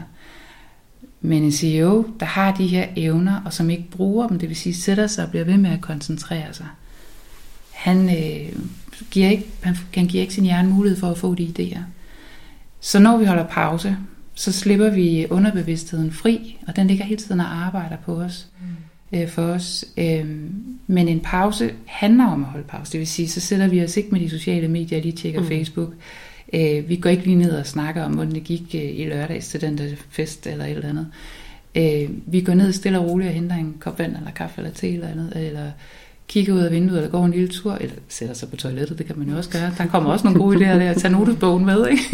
Men en C E O, der har de her evner, og som ikke bruger dem, det vil sige sætter sig og bliver ved med at koncentrere sig, han, øh, giver ikke, han, han giver ikke sin hjerne mulighed for at få de idéer. Så når vi holder pause, så slipper vi underbevidstheden fri, og den ligger hele tiden og arbejder på os, mm. øh, for os. Øh, men en pause handler om at holde pause. Det vil sige, så sætter vi os ikke med de sociale medier og lige tjekker mm. Facebook. Øh, vi går ikke lige ned og snakker om, hvordan det gik øh, i lørdags til den der fest eller et eller andet. Øh, vi går ned stille og roligt og henter en kop vand eller kaffe eller te eller andet, eller kigger ud af vinduet eller går en lille tur, eller sætter sig på toilettet, det kan man jo også gøre. Der kommer også nogle gode idéer der, at tage notesbogen med, ikke?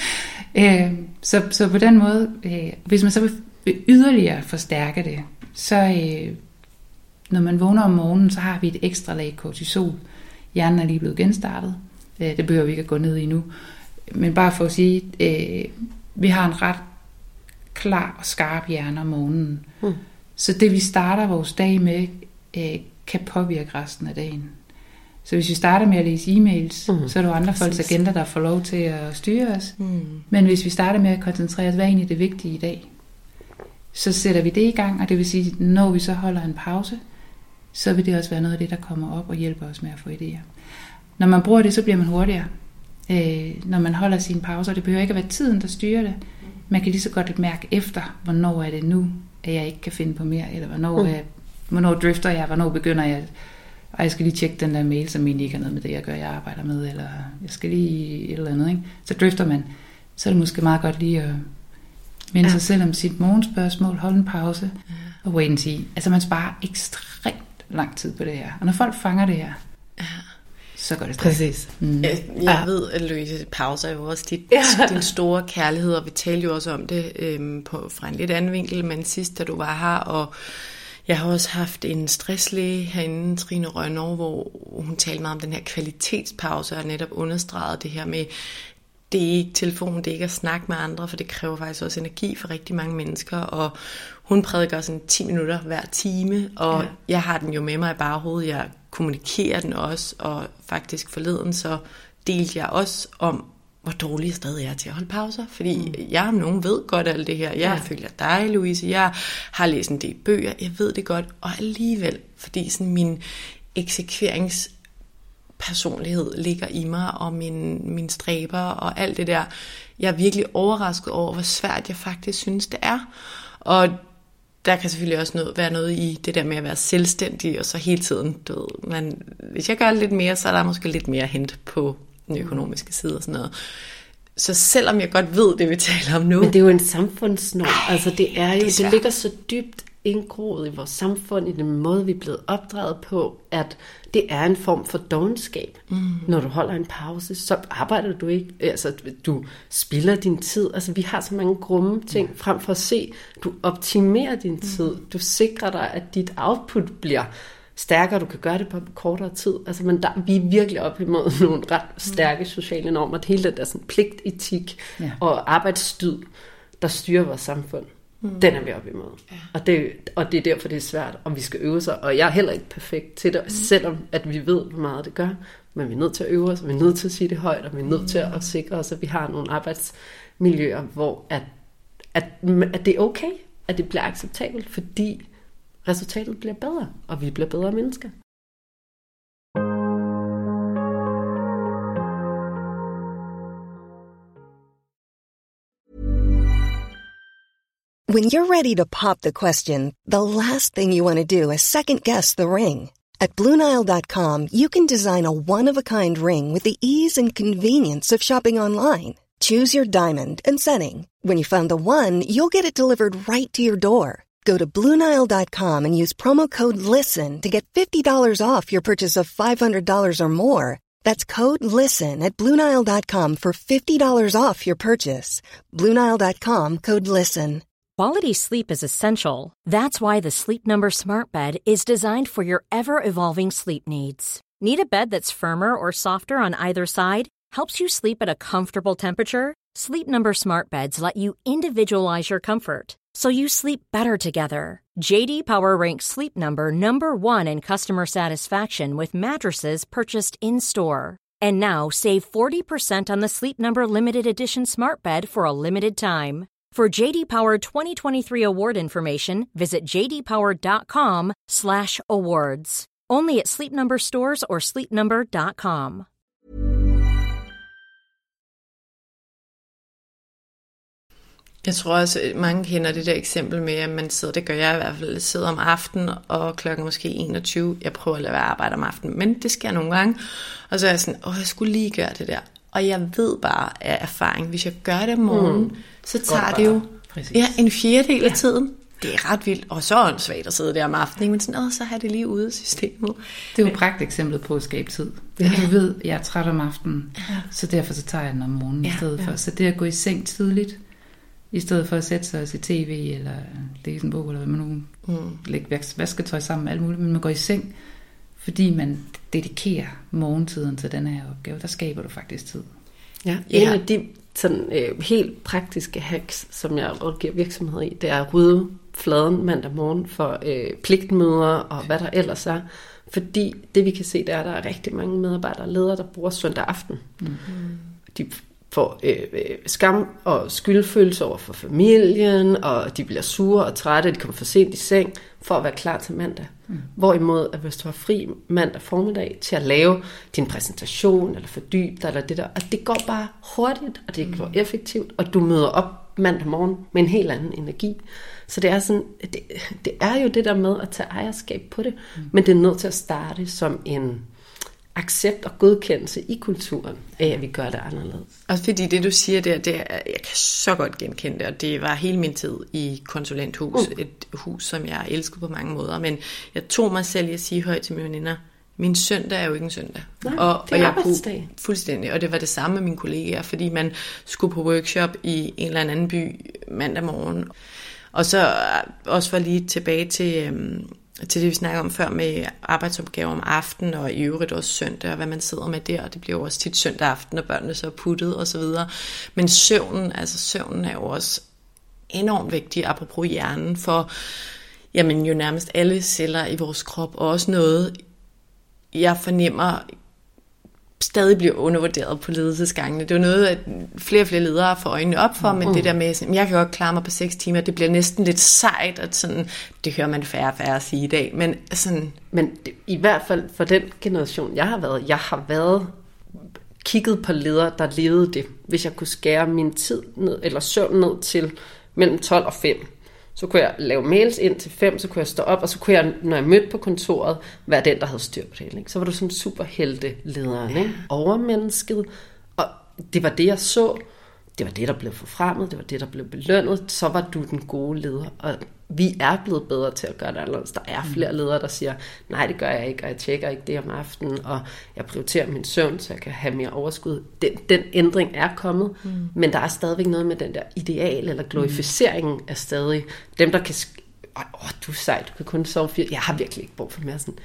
Øh, så, så på den måde, øh, hvis man så vil, vil yderligere forstærke det, så øh, når man vågner om morgenen, så har vi et ekstra lag kortisol. Hjernen er lige blevet genstartet. Øh, det behøver vi ikke at gå ned i nu. Men bare for at sige, øh, vi har en ret klar og skarp hjerne om morgenen. Mm. Så det vi starter vores dag med, øh, kan påvirke resten af dagen. Så hvis vi starter med at læse e-mails, mm. så er der jo andre folks agenter, der får lov til at styre os. Mm. Men hvis vi starter med at koncentrere os, hvad er egentlig det vigtige i dag, så sætter vi det i gang, og det vil sige, når vi så holder en pause, så vil det også være noget af det, der kommer op og hjælper os med at få idéer. Når man bruger det, så bliver man hurtigere. Øh, når man holder sine pauser, det behøver ikke at være tiden, der styrer det. Man kan lige så godt mærke efter, hvornår er det nu, at jeg ikke kan finde på mere, eller hvornår, mm. er, hvornår drifter jeg, hvornår begynder jeg, og jeg skal lige tjekke den der mail, som egentlig ikke har noget med det, jeg gør, jeg arbejder med, eller jeg skal lige et eller andet, ikke? Så drifter man. Så er det måske meget godt lige at minde ja. sig selv om sit morgenspørgsmål, holde en pause, ja. og wait and see. Altså man sparer ekstremt lang tid på det her. Og når folk fanger det her, ja. så går det stærkt. Præcis. Mm. Jeg, jeg ved, at Louise, pauser er jo også dit, ja. din store kærlighed, og vi talte jo også om det øhm, på, fra en lidt anden vinkel, men sidst, da du var her, og jeg har også haft en stresslæge herinde, Trine Rønnow, hvor hun talte meget om den her kvalitetspause, og netop understreget det her med, det er ikke telefonen, det er ikke at snakke med andre, for det kræver faktisk også energi for rigtig mange mennesker, og hun prædiker sådan ti minutter hver time, og ja. jeg har den jo med mig i baghovedet, jeg kommunikerer den også, og faktisk forleden så delte jeg også om, hvor dårlig jeg stadig er til at holde pauser. Fordi mm. jeg om nogen ved godt alt det her. Jeg ja. følger dig, Louise. Jeg har læst en del bøger. Jeg ved det godt. Og alligevel, fordi sådan min eksekveringspersonlighed ligger i mig, og min, min stræber og alt det der. Jeg er virkelig overrasket over, hvor svært jeg faktisk synes, det er. Og der kan selvfølgelig også noget, være noget i det der med at være selvstændig, og så hele tiden, du ved, man, hvis jeg gør lidt mere, så er der måske lidt mere hent på den økonomiske side og sådan noget. Så selvom jeg godt ved det, vi taler om nu. Men det er jo en samfundsnorm. Altså det er jo, det, det ligger så dybt indgroet i vores samfund, i den måde, vi er blevet opdraget på, at det er en form for dovenskab. Mm. Når du holder en pause, så arbejder du ikke, altså du spilder din tid. Altså vi har så mange grumme ting, mm. frem for at se, du optimerer din mm. tid. Du sikrer dig, at dit output bliver stærkere, du kan gøre det på kortere tid. Altså, men der, vi er virkelig op imod nogle ret stærke sociale normer. Hele den der sådan, pligtetik ja. og arbejdsstyd, der styrer vores samfund. Mm. Den er vi op imod. Ja. Og, det, og det er derfor, det er svært, og vi skal øve sig. Og jeg er heller ikke perfekt til det, mm. selvom at vi ved, hvor meget det gør. Men vi er nødt til at øve os, og vi er nødt til at sige det højt, og vi er nødt mm. til at sikre os, at vi har nogle arbejdsmiljøer, hvor at, at, at det er okay, at det bliver acceptabelt, fordi resultatet bliver bedre, og vi bliver bedre mennesker. When you're ready to pop the question, the last thing you want to do is second-guess the ring. At Blue Nile dot com, you can design a one-of-a-kind ring with the ease and convenience of shopping online. Choose your diamond and setting. When you find the one, you'll get it delivered right to your door. Go to Blue Nile dot com and use promo code LISTEN to get fifty dollars off your purchase of five hundred dollars or more. That's code LISTEN at Blue Nile dot com for fifty dollars off your purchase. Blue Nile dot com, code LISTEN. Quality sleep is essential. That's why the Sleep Number Smart Bed is designed for your ever-evolving sleep needs. Need a bed that's firmer or softer on either side? Helps you sleep at a comfortable temperature? Sleep Number Smart Beds let you individualize your comfort, so you sleep better together. J D Power ranks Sleep Number number one in customer satisfaction with mattresses purchased in-store. And now save forty percent on the Sleep Number Limited Edition Smart Bed for a limited time. For J D Power twenty twenty-three award information, visit j d power dot com slash awards. Only at Sleep Number stores or sleep number dot com. Jeg tror også, at mange kender det der eksempel med, at man sidder, det gør jeg i hvert fald, sidder om aftenen, og klokken måske enogtyve, jeg prøver at lade være at arbejde om aftenen, men det sker nogle gange, og så er jeg sådan, åh, jeg skulle lige gøre det der. Og jeg ved bare af erfaring, hvis jeg gør det om morgenen, mm. så tager det jo ja, en fjerdedel af tiden. Det er ret vildt, og så åndssvagt at sidde der om aftenen, men sådan, åh, så har det lige ude af systemet. Det er jo et pragteksempel på at skabe tid. Ja. Du ved, jeg er træt om aftenen, ja. så derfor så tager jeg den om morgenen ja, i stedet for. Ja. Så det at gå i seng tidligt, i stedet for at sætte sig og se tv, eller læse en bog, eller hvad man nu mm. lægge vasketøj sammen med alt muligt, men man går i seng, fordi man dedikerer morgentiden til den her opgave, der skaber du faktisk tid. Ja, en ja. af de sådan, øh, helt praktiske hacks, som jeg rådgiver virksomheder i, det er at rydde fladen mandag morgen for øh, pligtmøder og hvad der ellers er. Fordi det vi kan se, det er, at der er rigtig mange medarbejdere og ledere, der bruger søndag aften. Mm. De får øh, skam og skyldfølelse over for familien, og de bliver sure og trætte, de kommer for sent i seng, for at være klar til mandag. Mm. Hvorimod, at hvis du har fri mandag formiddag til at lave din præsentation, eller fordybe dig, eller det der, og det går bare hurtigt, og det går effektivt, og du møder op mandag morgen med en helt anden energi. Så det er sådan, det, det er jo det der med at tage ejerskab på det, mm. men det er nødt til at starte som en accept og godkendelse i kulturen af, at vi gør det anderledes. Også fordi det, du siger der, det er, jeg kan så godt genkende det, og det var hele min tid i konsulenthus, mm. et hus, som jeg elskede på mange måder, men jeg tog mig selv i at sige højt til mine veninder, min søndag er jo ikke en søndag. Nej, og, det er og arbejdsdag. Fuldstændig, og det var det samme med mine kollegaer, fordi man skulle på workshop i en eller anden by mandag morgen. Og så også for lige tilbage til... Øhm, til det, vi snakker om før med arbejdsopgaver om aftenen, og i øvrigt også søndag, og hvad man sidder med der, og det bliver jo også tit søndag aften, og børnene så er puttet, og så videre. Men søvnen, altså søvnen er jo også enormt vigtig, apropos hjernen, for jamen jo nærmest alle celler i vores krop, og også noget, jeg fornemmer stadig bliver undervurderet på ledelsesgangene. Det er jo noget, at flere og flere ledere får øjnene op for, men mm. det der med, at jeg kan godt klare mig på seks timer, det bliver næsten lidt sejt, at sådan, det hører man færre og færre at sige i dag, men sådan... Men det, i hvert fald for den generation, jeg har været, jeg har været kigget på ledere, der levede det. Hvis jeg kunne skære min tid ned, eller søvn ned til mellem tolv og fem, så kunne jeg lave mails ind til fem, så kunne jeg stå op, og så kunne jeg, når jeg mødte på kontoret, være den, der havde styr på det hele. Ikke? Så var du sådan superheltelederen, ikke? Overmennesket, og det var det, jeg så. Det var det, der blev forfremmet, det var det, der blev belønnet. Så var du den gode leder, og vi er blevet bedre til at gøre det anderledes. Der er flere ledere, der siger, nej, det gør jeg ikke, og jeg tjekker ikke det om aftenen, og jeg prioriterer min søvn, så jeg kan have mere overskud. Den, den ændring er kommet, mm. men der er stadigvæk noget med den der ideal, eller glorificeringen mm. er stadig dem, der kan... Åh, oh, du er sej, du kan kun sove fire. Jeg har virkelig ikke brug for mere sådan.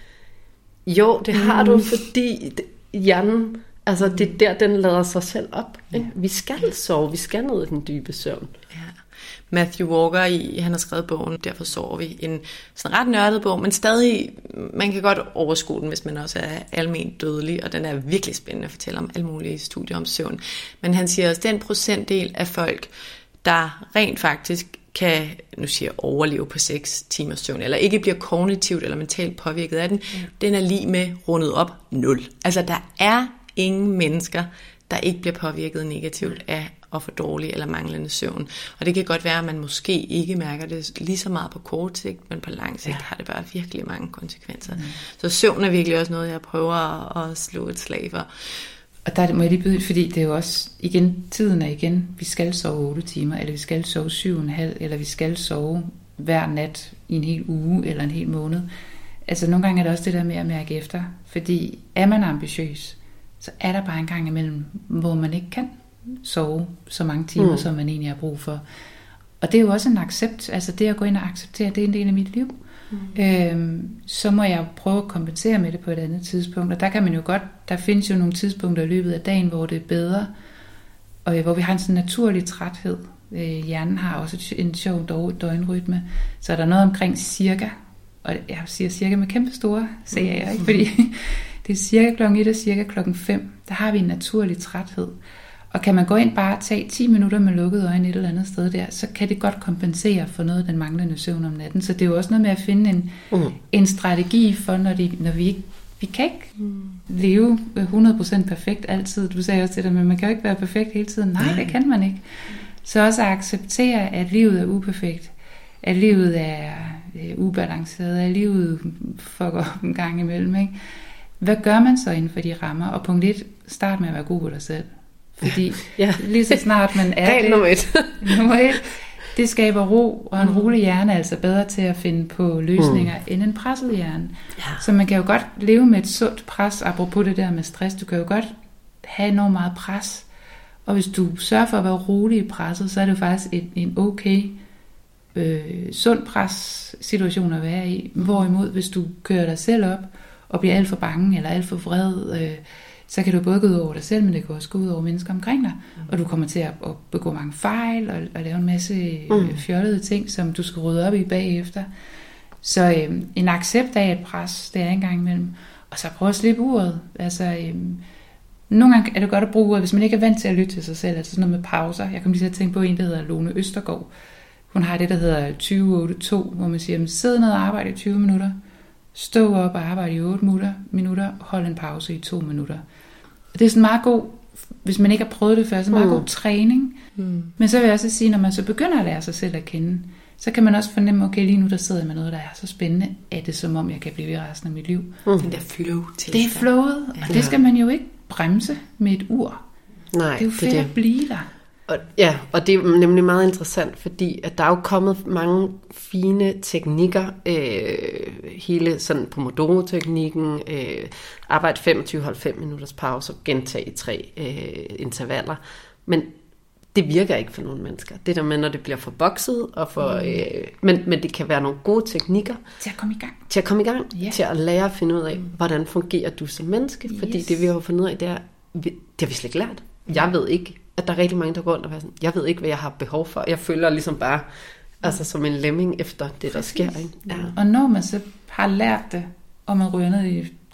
Jo, det har mm. du, fordi hjernen... Altså, det er der, den lader sig selv op. Ikke? Ja. Vi skal sove, vi skal ned i den dybe søvn. Ja. Matthew Walker, i, han har skrevet bogen, Derfor sover vi. En sådan ret nørdet bog, men stadig, man kan godt overskue den, hvis man også er alment dødelig, og den er virkelig spændende at fortælle om alle mulige studier om søvn. Men han siger også, den procentdel af folk, der rent faktisk kan, nu siger jeg, overleve på seks timers søvn, eller ikke bliver kognitivt eller mentalt påvirket af den, mm. den er lige med rundet op nul. Altså, der er ingen mennesker, der ikke bliver påvirket negativt af at få dårlig eller manglende søvn. Og det kan godt være, at man måske ikke mærker det lige så meget på kort sigt, men på lang sigt ja. har det bare virkelig mange konsekvenser. Mm. Så søvn er virkelig også noget, jeg prøver at slå et slag for. Og der må jeg lige byde, fordi det er jo også, igen, tiden er igen, vi skal sove otte timer, eller vi skal sove syv og en halv, eller vi skal sove hver nat i en hel uge, eller en hel måned. Altså nogle gange er det også det der med at mærke efter, fordi er man ambitiøs, så er der bare en gang imellem, hvor man ikke kan sove så mange timer, mm. som man egentlig har brug for. Og det er jo også en accept, altså det at gå ind og acceptere, det er en del af mit liv. Mm. Øhm, så må jeg prøve at kompensere med det på et andet tidspunkt, og der kan man jo godt, der findes jo nogle tidspunkter i løbet af dagen, hvor det er bedre, og hvor vi har en sådan naturlig træthed. Øh, hjernen har også en sjov døgnrytme, så er der noget omkring cirka, og jeg siger cirka med kæmpe store serier, ikke? Fordi det er cirka klokken et og cirka klokken fem, der har vi en naturlig træthed. Og kan man gå ind bare og tage ti minutter med lukkede øjne et eller andet sted der, så kan det godt kompensere for noget af den manglende søvn om natten. Så det er jo også noget med at finde en, mm. en strategi for, når, de, når vi ikke, vi kan ikke mm. leve hundrede procent perfekt altid. Du sagde også det der, men man kan jo ikke være perfekt hele tiden. Nej, det kan man ikke. Så også at acceptere, at livet er uperfekt, at livet er øh, ubalanceret, at livet fucker op en gang imellem. Ikke? Hvad gør man så inden for de rammer? Og punkt et, start med at være god på dig selv. Fordi ja. lige så snart man er det, nummer et. nummer et, det skaber ro, og en mm. rolig hjerne er altså bedre til at finde på løsninger mm. end en presset hjerne. Ja. Så man kan jo godt leve med et sundt pres, apropos det der med stress. Du kan jo godt have enormt meget pres, og hvis du sørger for at være rolig i presset, så er det jo faktisk en, en okay øh, sund pres situation at være i. Hvorimod, hvis du kører dig selv op og bliver alt for bange eller alt for vred, øh, så kan du både gå ud over dig selv, men det kan også gå ud over mennesker omkring dig. Mm. Og du kommer til at, at begå mange fejl og, og lave en masse mm. fjollede ting, som du skal rydde op i bagefter. Så øh, en accept af et pres, det er en gang imellem. Og så prøv at slippe uret. Altså, øh, nogle gange er det godt at bruge uret, hvis man ikke er vant til at lytte til sig selv. Altså sådan noget med pauser. Jeg kom lige til at tænke på en, der hedder Lone Østergaard. Hun har det, der hedder tyve otte to, hvor man siger, sid ned og arbejde i tyve minutter. Stå op og arbejde i otte minutter, hold en pause i to minutter. Og det er sådan meget god, hvis man ikke har prøvet det før, så meget mm. god træning. Mm. Men så vil jeg også sige, når man så begynder at lære sig selv at kende, så kan man også fornemme, okay, lige nu der sidder jeg med noget, der er så spændende, at det som om, jeg kan blive ved resten af mit liv. Mm. Den der flow til. Det er flowet, ja. Og det skal man jo ikke bremse med et ur. Nej, det er jo fedt det at blive der. Og, ja, og det er nemlig meget interessant, fordi at der er jo kommet mange fine teknikker, øh, hele sådan Pomodoro-teknikken, øh, arbejde femogtyve til halvfems minutters pause og gentage i tre øh, intervaller, men det virker ikke for nogle mennesker. Det der med, når det bliver for bokset, og for, øh, men, men det kan være nogle gode teknikker. Til at komme i gang. Til at komme i gang, yeah. til at lære at finde ud af, hvordan fungerer du som menneske, yes. fordi det vi har fundet ud af, det er, det har vi slet ikke lært. Jeg ved ikke, at der er rigtig mange, der går rundt og er sådan, jeg ved ikke, hvad jeg har behov for. Jeg føler ligesom bare, altså som en lemming efter det, der sker. Ikke? Ja. Og når man så har lært det, og man ryger ned i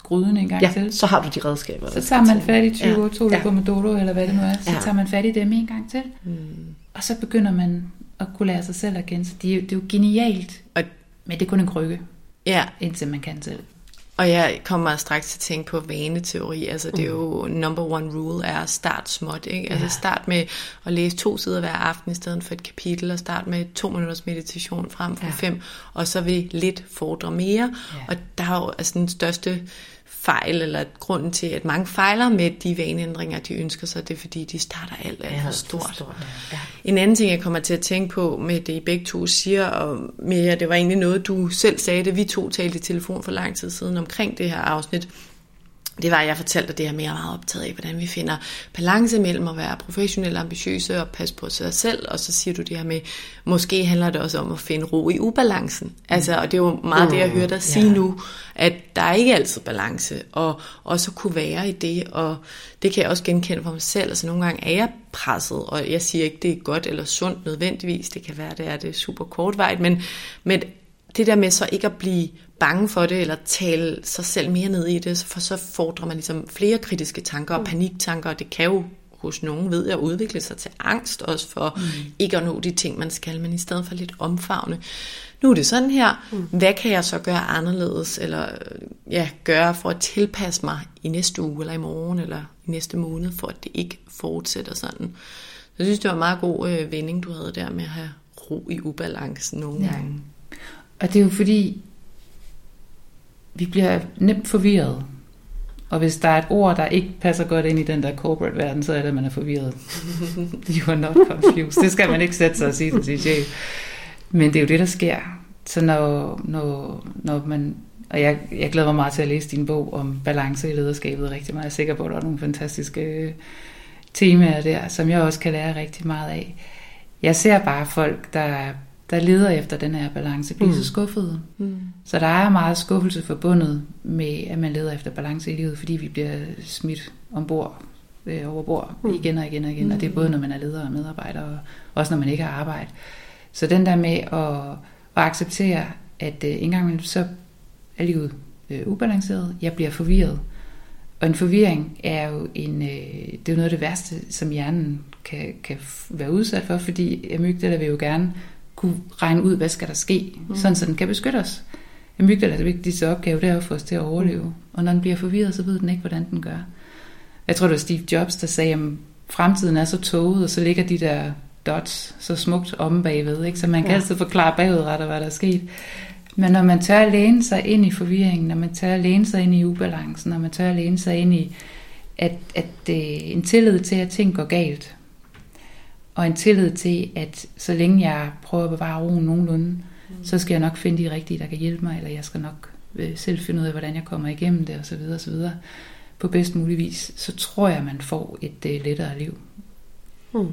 gryden en gang ja, til. så har du de redskaber. Så tager man fat i tyve otte, ja. Pomodoro, eller hvad det nu er. Så ja. tager man fat i dem en gang til. Mm. Og så begynder man at kunne lære sig selv at kende. Så det er jo, det er jo genialt, og, men det er kun en krykke, ja. indtil man kan selv. Og jeg kommer straks til at tænke på vaneteori. Altså det er jo number one rule er at starte småt. Ikke? Altså start med at læse to sider hver aften i stedet for et kapitel, og start med to minutters meditation frem for ja. fem, og så vil lidt fordre mere. Ja. Og der er jo altså den største fejl, eller grunden til, at mange fejler med de vaneændringer, de ønsker sig, det er fordi, de starter alt alt for stort. stort. Ja. En anden ting, jeg kommer til at tænke på med det, I begge to siger, og Mirja, det var egentlig noget, du selv sagde, det vi to talte i telefon for lang tid siden omkring det her afsnit. Det var, at jeg fortalte, at det er mere meget optaget af, hvordan vi finder balance mellem at være professionelt ambitiøse og passe på sig selv, og så siger du det her med, måske handler det også om at finde ro i ubalancen. Altså, og det er jo meget mm, det, jeg hører dig sige yeah. nu, at der er ikke altid balance, og også kunne være i det, og det kan jeg også genkende for mig selv. Altså, nogle gange er jeg presset, og jeg siger ikke, det er godt eller sundt nødvendigvis, det kan være, det er det super kortvarigt, men, men det der med så ikke at blive bange for det, eller tale sig selv mere ned i det, for så fordrer man ligesom flere kritiske tanker og paniktanker, og det kan jo hos nogen, ved jeg, udvikle sig til angst, også for mm. ikke at nå de ting, man skal, men i stedet for lidt omfavne. Nu er det sådan her, mm. hvad kan jeg så gøre anderledes, eller ja, gøre for at tilpasse mig i næste uge, eller i morgen, eller i næste måned, for at det ikke fortsætter sådan. Jeg synes, det var en meget god øh, vending, du havde der med at have ro i ubalancen nogle ja. gange. Og det er jo fordi, vi bliver nemt forvirret. Og hvis der er et ord, der ikke passer godt ind i den der corporate verden, så er det, at man er forvirret. You are not confused. Det skal man ikke sætte sig og sige til sin chef. Men det er jo det, der sker. Så når, når, når man... Og jeg, jeg glæder mig meget til at læse din bog om balance i lederskabet rigtig meget. Jeg er sikker på, at der er nogle fantastiske temaer der, som jeg også kan lære rigtig meget af. Jeg ser bare folk, der... der leder efter den her balance, bliver mm. så skuffede. Mm. Så der er meget skuffelse forbundet med, at man leder efter balance i livet, fordi vi bliver smidt ombord, øh, over bord mm. igen og igen og igen. Mm. Og det er både, når man er leder og medarbejder, og også når man ikke har arbejde. Så den der med at, at acceptere, at øh, en gang så er livet øh, ubalanceret, jeg bliver forvirret. Og en forvirring er jo en, øh, det er jo noget af det værste, som hjernen kan, kan være udsat for, fordi amygdala vil jo gerne kunne regne ud, hvad skal der ske, mm. sådan så den kan beskytte os. Amygdala er det vigtigste opgave, det er at få os til at overleve. Mm. Og når den bliver forvirret, så ved den ikke, hvordan den gør. Jeg tror, det var Steve Jobs, der sagde, at fremtiden er så tåget, og så ligger de der dots så smukt omme bagved, ikke? Så man kan ja. altid forklare bagudrettet, hvad der er sket. Men når man tør at læne sig ind i forvirringen, når man tør at læne sig ind i ubalancen, når man tør at læne sig ind i at, at, at en tillid til, at ting går galt, og en tillid til, at så længe jeg prøver at bevare roen nogenlunde, mm. så skal jeg nok finde de rigtige, der kan hjælpe mig, eller jeg skal nok øh, selv finde ud af, hvordan jeg kommer igennem det, og så videre, og så videre, på bedst mulig vis, så tror jeg, man får et øh, lettere liv. Mm.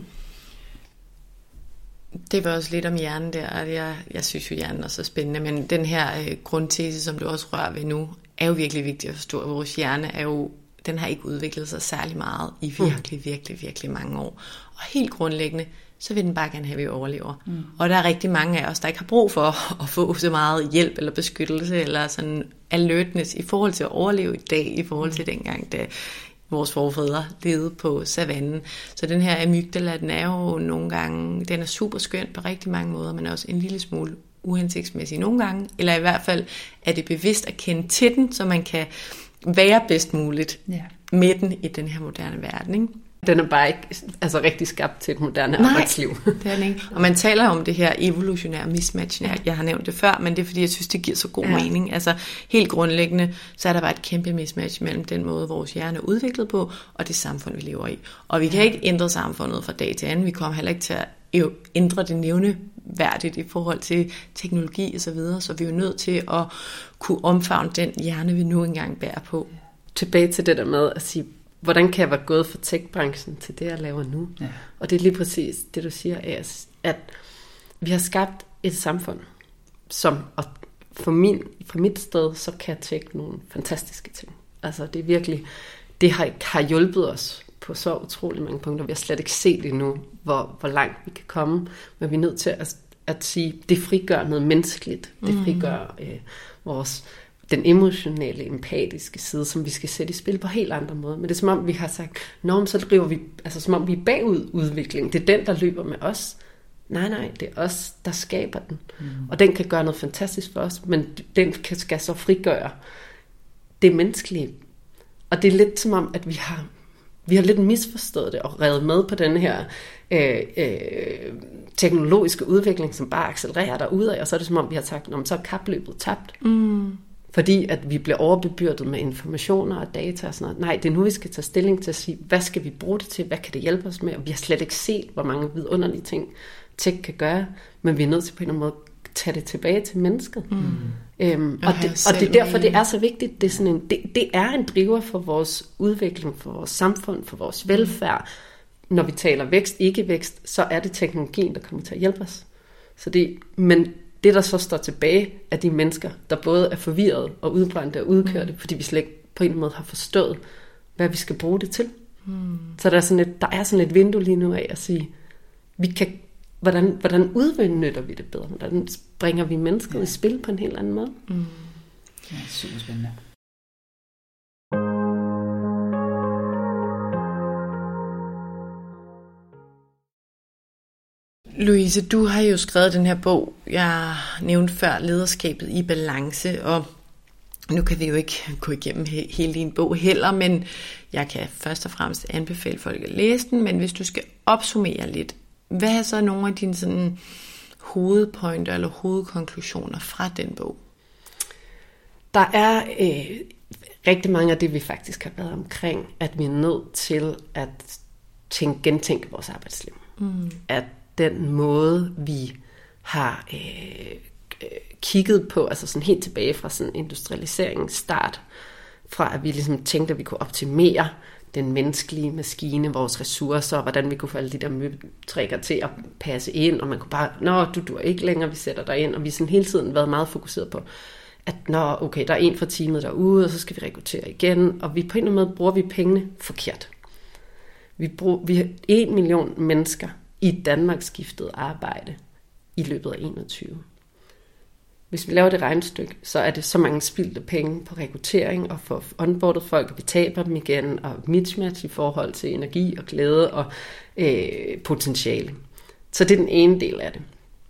Det var også lidt om hjernen der, og jeg, jeg synes jo, hjernen er så spændende, men den her øh, grundtese, som du også rører ved nu, er jo virkelig vigtigt at forstå, at vores hjerne er jo, den har ikke udviklet sig særlig meget i virkelig, virkelig, virkelig mange år. Og helt grundlæggende, så vil den bare gerne have, at vi overlever. Mm. Og der er rigtig mange af os, der ikke har brug for at få så meget hjælp eller beskyttelse, eller sådan alertness i forhold til at overleve i dag, i forhold til dengang, da vores forfædre levede på savannen. Så den her amygdala, den er jo nogle gange, den er super skøn på rigtig mange måder, men også en lille smule uhensigtsmæssig nogle gange, eller i hvert fald er det bevidst at kende til den, så man kan være bedst muligt yeah. med den i den her moderne verden, ikke? Den er bare ikke altså, rigtig skabt til et moderne Nej, arbejdsliv. Det er den ikke. Og man taler om det her evolutionære mismatch. Jeg har nævnt det før, men det er fordi, jeg synes, det giver så god ja. mening. Altså helt grundlæggende, så er der bare et kæmpe mismatch mellem den måde, vores hjerne er udviklet på, og det samfund, vi lever i. Og vi kan ikke ændre samfundet fra dag til anden. Vi kommer heller ikke til at ændre det nævneværdigt i forhold til teknologi og så videre. Så vi er jo nødt til at kunne omfavne den hjerne, vi nu engang bærer på. Tilbage til det der med at sige, hvordan kan jeg være gået fra tech-branchen til det, jeg laver nu? Ja. Og det er lige præcis det, du siger, As, at vi har skabt et samfund, som, og for, min, for mit sted, så kan tech nogle fantastiske ting. Altså det er virkelig, det har, har hjulpet os på så utrolig mange punkter. Vi har slet ikke set endnu, hvor, hvor langt vi kan komme, men vi er nødt til at, at sige, det frigør noget menneskeligt. Det frigør øh, vores den emotionelle, empatiske side, som vi skal sætte i spil på helt andre måder. Men det er som om, vi har sagt, nå, så driver vi, altså som om vi er bagud udviklingen. Det er den, der løber med os. Nej, nej, det er os, der skaber den. Mm. Og den kan gøre noget fantastisk for os, men den kan, skal så frigøre det menneskelige. Og det er lidt som om, at vi har, vi har lidt misforstået det og revet med på den her øh, øh, teknologiske udvikling, som bare accelererer derudad, og så er det som om, vi har sagt, nå, så er kapløbet tabt. Mm. Fordi at vi bliver overbebyrdet med informationer og data og sådan noget. Nej, det er nu, vi skal tage stilling til at sige, hvad skal vi bruge det til? Hvad kan det hjælpe os med? Og vi har slet ikke set, hvor mange vidunderlige ting tech kan gøre, men vi er nødt til på en eller anden måde at tage det tilbage til mennesket. Mm. Øhm, og, det, og det er derfor, det er så vigtigt. Det er, sådan en, det, det er en driver for vores udvikling, for vores samfund, for vores velfærd. Når vi taler vækst, ikke vækst, så er det teknologien, der kommer til at hjælpe os. Så det, men det, der så står tilbage, er de mennesker, der både er forvirrede og udbrændte og udkørte, mm. fordi vi slet ikke på en måde har forstået, hvad vi skal bruge det til. Mm. Så der er, sådan et, der er sådan et vindue lige nu af at sige, vi kan, hvordan, hvordan udnytter vi det bedre? Hvordan bringer vi mennesket ja. i spil på en helt anden måde? Mm. Ja, super spændende. Louise, du har jo skrevet den her bog, jeg nævnte før, Lederskabet i balance, og nu kan vi jo ikke gå igennem he- hele din bog heller, men jeg kan først og fremmest anbefale folk at læse den, men hvis du skal opsummere lidt, hvad er så nogle af dine sådan hovedpointer eller hovedkonklusioner fra den bog? Der er øh, rigtig mange af det, vi faktisk har været omkring, at vi er nødt til at tænke, gentænke vores arbejdsliv. Mm. At den måde, vi har øh, kigget på, altså sådan helt tilbage fra sådan industrialiseringens start, fra at vi ligesom tænkte, at vi kunne optimere den menneskelige maskine, vores ressourcer, og hvordan vi kunne få alle de der møbeltrækker til at passe ind, og man kunne bare, nå, du dur ikke længere, vi sætter dig ind, og vi har sådan hele tiden været meget fokuseret på, at nå, okay, der er en fra teamet derude, og så skal vi rekruttere igen, og vi på en eller anden måde bruger vi pengene forkert. Vi, bruger, vi har en million mennesker i Danmark skiftet arbejde i løbet af enogtyve. Hvis vi laver det regnestykke, så er det så mange spildte penge på rekruttering og for onboardet folk, og vi taber dem igen, og mismatch i forhold til energi og glæde og øh, potentiale. Så det er den ene del af det.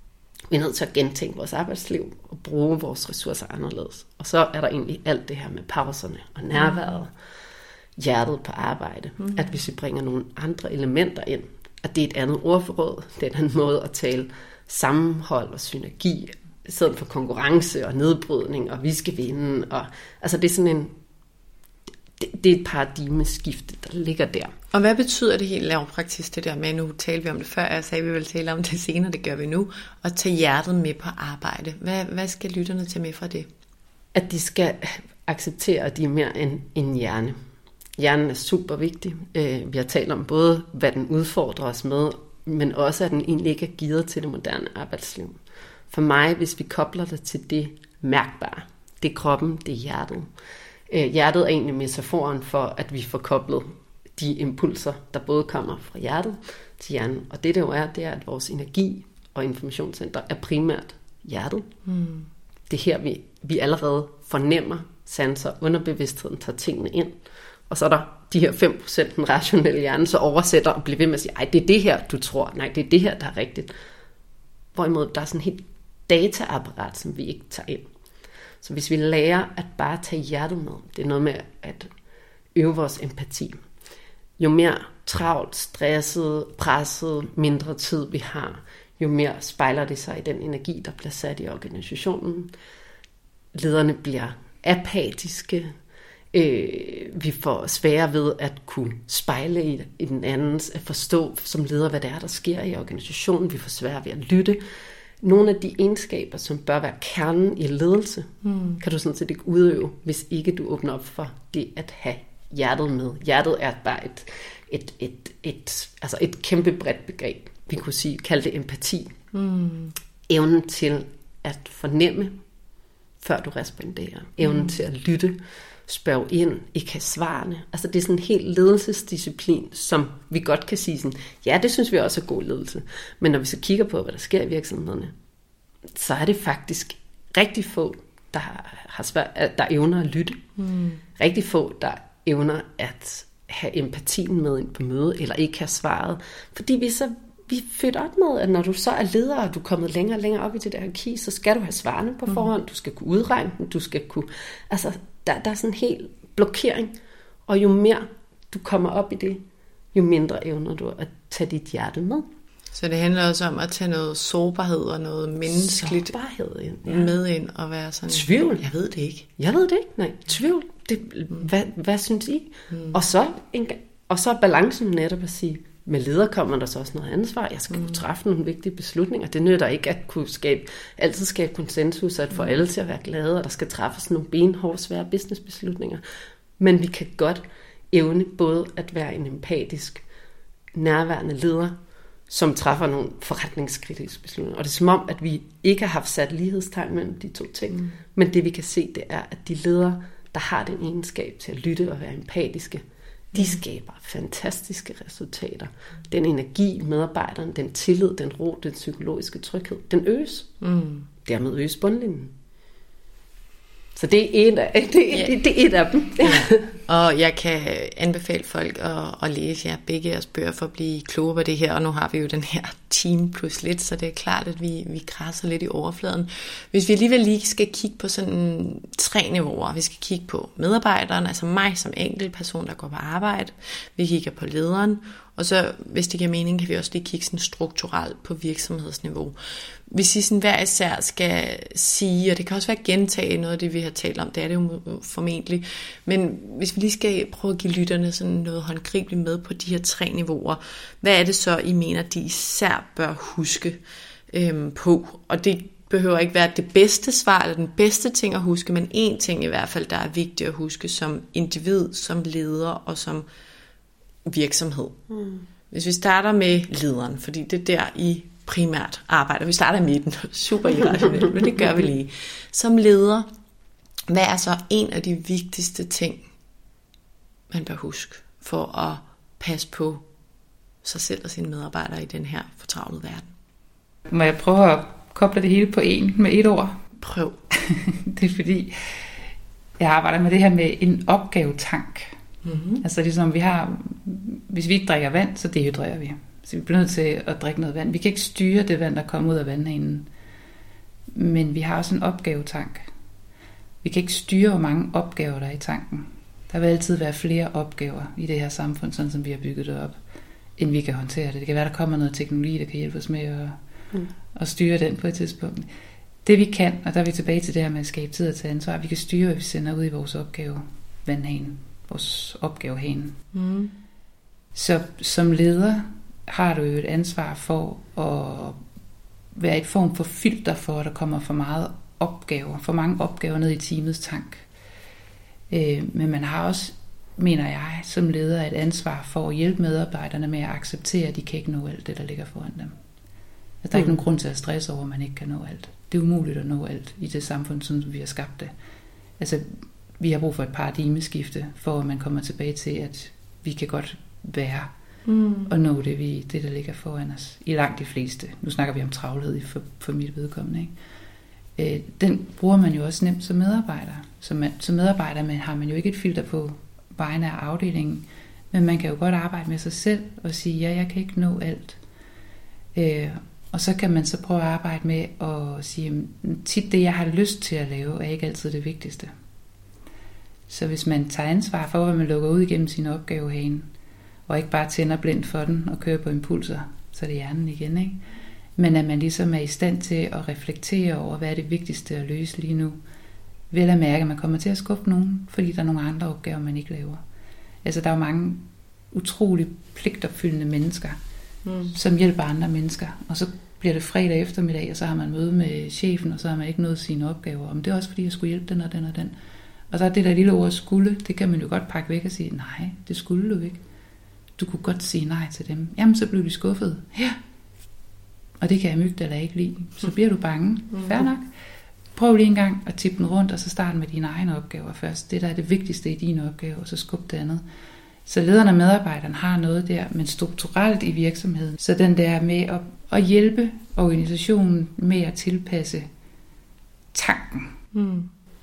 Vi er nødt til at gentænke vores arbejdsliv og bruge vores ressourcer anderledes. Og så er der egentlig alt det her med pauserne og nærværet, hjertet på arbejde, mm. at hvis vi bringer nogle andre elementer ind, at det er et andet ordforråd, det er en anden måde at tale sammenhold og synergi, i stedet for konkurrence og nedbrydning, og vi skal vinde. Og, altså det er sådan en, det, det er et paradigmeskifte, der ligger der. Og hvad betyder det helt lavpraktisk, det der med, nu talte vi om det før, jeg sagde, vi ville tale om det senere, det gør vi nu, at tage hjertet med på arbejde. Hvad, hvad skal lytterne tage med fra det? At de skal acceptere, at de er mere end en hjerne. Hjernen er super vigtig. Vi har talt om både, hvad den udfordrer os med, men også, at den egentlig ikke er gearet til det moderne arbejdsliv. For mig, hvis vi kobler det til det mærkbare, det er kroppen, det er hjertet. Hjertet er egentlig metaforen for, at vi får koblet de impulser, der både kommer fra hjertet til hjernen. Og det, der jo er, det er, at vores energi og informationscenter er primært hjertet. Mm. Det er her, vi, vi allerede fornemmer, sanser, underbevidstheden tager tingene ind. Og så er der de her fem procent den rationelle hjerne, så oversætter og bliver ved med at sige, ej, det er det her, du tror. Nej, det er det her, der er rigtigt. Hvorimod der er sådan et helt dataapparat, som vi ikke tager ind. Så hvis vi lærer at bare tage hjertet med, det er noget med at øve vores empati. Jo mere travlt, stresset, presset, mindre tid vi har, jo mere spejler det sig i den energi, der bliver sat i organisationen. Lederne bliver apatiske. Øh, vi får svære ved at kunne spejle i, i den andens, at forstå som leder, hvad det er, der sker i organisationen. Vi får svære ved at lytte. Nogle af de egenskaber, som bør være kernen i ledelse, mm. kan du sådan set ikke udøve, hvis ikke du åbner op for det at have hjertet med. Hjertet er bare et, et, et, et, altså et kæmpe bredt begreb. Vi kunne sige, kalde det empati. Mm. Evnen til at fornemme, før du responderer. Evnen mm. til at lytte, spørge ind, ikke have svarene. Altså det er sådan en helt ledelsesdisciplin, som vi godt kan sige sådan, ja, det synes vi også er god ledelse. Men når vi så kigger på, hvad der sker i virksomhederne, så er det faktisk rigtig få, der, har svært, der evner at lytte. Mm. Rigtig få, der evner at have empatien med ind på mødet, eller ikke have svaret. Fordi vi så vi er født op med, at når du så er leder, og du er kommet længere og længere op i det der hierarki, så skal du have svarene på forhånd, du skal kunne udregne dem, du skal kunne... Altså, der, der er sådan en hel blokering, og jo mere du kommer op i det, jo mindre evner du at tage dit hjerte med. Så det handler også om at tage noget sårbarhed og noget menneskeligt sårbarhed ind, ja. med ind og være sådan... Tvivl. Jeg ved det ikke. Jeg ved det ikke, nej. Tvivl. Det, hvad, hvad synes I? Mm. Og, så en, og så er balancen netop at sige, med leder kommer der så også noget ansvar. Jeg skal mm. kunne træffe nogle vigtige beslutninger. Det nytter ikke at kunne skabe, altid skabe konsensus, at få mm. alle til at være glade, og der skal træffes nogle benhårde, svære businessbeslutninger. Men vi kan godt evne både at være en empatisk, nærværende leder, som træffer nogle forretningskritiske beslutninger. Og det er som om, at vi ikke har haft sat lighedstegn mellem de to ting. Mm. Men det vi kan se, det er, at de ledere, der har den egenskab til at lytte og være empatiske, de skaber fantastiske resultater. Den energi, medarbejderen, den tillid, den ro, den psykologiske tryghed, den øges. Mm. Dermed øges bundlinjen. Så det er et af, det, ja. det, det er et af dem. Ja. Og jeg kan anbefale folk at, at læse jer begge jeres bøger for at blive klogere på det her. Og nu har vi jo den her team plus lidt, så det er klart, at vi, vi krasser lidt i overfladen. Hvis vi alligevel lige skal kigge på sådan tre niveauer. Vi skal kigge på medarbejderen, altså mig som enkelt person, der går på arbejde. Vi kigger på lederen. Og så, hvis det giver mening, kan vi også lige kigge sådan strukturelt på virksomhedsniveau. Hvis I sådan hver især skal sige, og det kan også være gentage noget af det, vi har talt om, det er det jo formentlig, men hvis vi lige skal prøve at give lytterne sådan noget håndgribeligt med på de her tre niveauer, hvad er det så, I mener, de især bør huske øhm, på? Og det behøver ikke være det bedste svar, eller den bedste ting at huske, men én ting i hvert fald, der er vigtigt at huske som individ, som leder og som virksomhed. Mm. Hvis vi starter med lederen, fordi det er der I primært arbejder. Vi starter i midten. Super irrationelt, men det gør vi lige. Som leder, hvad er så en af de vigtigste ting, man bør huske for at passe på sig selv og sine medarbejdere i den her fortravlede verden? Må jeg prøve at koble det hele på en med et ord? Prøv. Det er fordi, jeg arbejder med det her med en opgavetank. Mm-hmm. Altså ligesom vi har, hvis vi ikke drikker vand, så dehydrerer vi. Så vi bliver nødt til at drikke noget vand. Vi kan ikke styre det vand, der kommer ud af vandhanen. Men vi har også en opgavetank. Vi kan ikke styre, hvor mange opgaver der er i tanken. Der vil altid være flere opgaver i det her samfund, sådan som vi har bygget det op, end vi kan håndtere det. Det kan være, der kommer noget teknologi, der kan hjælpe os med at, mm. at styre den på et tidspunkt. Det vi kan, og der er vi tilbage til det her med at skabe tid og tage ansvar, vi kan styre, hvad vi sender ud i vores opgave, vandhanen, vores opgavehane. Mm. Så som leder har du jo et ansvar for at være et form for filter for, at der kommer for meget opgaver, for mange opgaver ned i teamets tank. Øh, men man har også, mener jeg, som leder et ansvar for at hjælpe medarbejderne med at acceptere, at de kan ikke nå alt det, der ligger foran dem. Altså, der er ikke mm. nogen grund til at stresse over, at man ikke kan nå alt. Det er umuligt at nå alt i det samfund, som vi har skabt det. Altså, vi har brug for et paradigmeskifte, for at man kommer tilbage til, at vi kan godt være mm. og nå det, vi, det, der ligger foran os. I langt de fleste. Nu snakker vi om travlhed for, for mit vedkommende. Ikke? Øh, den bruger man jo også nemt som medarbejder. Som, man, som medarbejder man, har man jo ikke et filter på vegne af afdelingen, men man kan jo godt arbejde med sig selv og sige, ja, jeg kan ikke nå alt. Øh, og så kan man så prøve at arbejde med at sige, tit det, jeg har lyst til at lave, er ikke altid det vigtigste. Så hvis man tager ansvar for, hvad man lukker ud igennem sin opgavehane, og ikke bare tænder blindt for den og kører på impulser, så er det hjernen igen, ikke? Men at man ligesom er i stand til at reflektere over, hvad er det vigtigste at løse lige nu. Vel at mærke, at man kommer til at skubbe nogen, fordi der er nogle andre opgaver, man ikke laver. Altså der er jo mange utrolig pligtopfyldende mennesker, mm. som hjælper andre mennesker, og så bliver det fredag eftermiddag, og så har man møde med chefen, og så har man ikke nået sine opgaver. Men det er også fordi, jeg skulle hjælpe den og den og den. Og så er det der lille ord skulle, det kan man jo godt pakke væk og sige, nej, det skulle du ikke. Du kunne godt sige nej til dem. Jamen, så blev de skuffet. Ja. Og det kan jeg mygte eller ikke lide. Så bliver du bange. Fair nok. Prøv lige en gang at tippe den rundt, og så starte med dine egne opgaver først. Det der er det vigtigste i dine opgaver, og så skub det andet. Så lederne og medarbejderne har noget der, men strukturelt i virksomheden. Så den der med at, at hjælpe organisationen med at tilpasse tanken. Mm.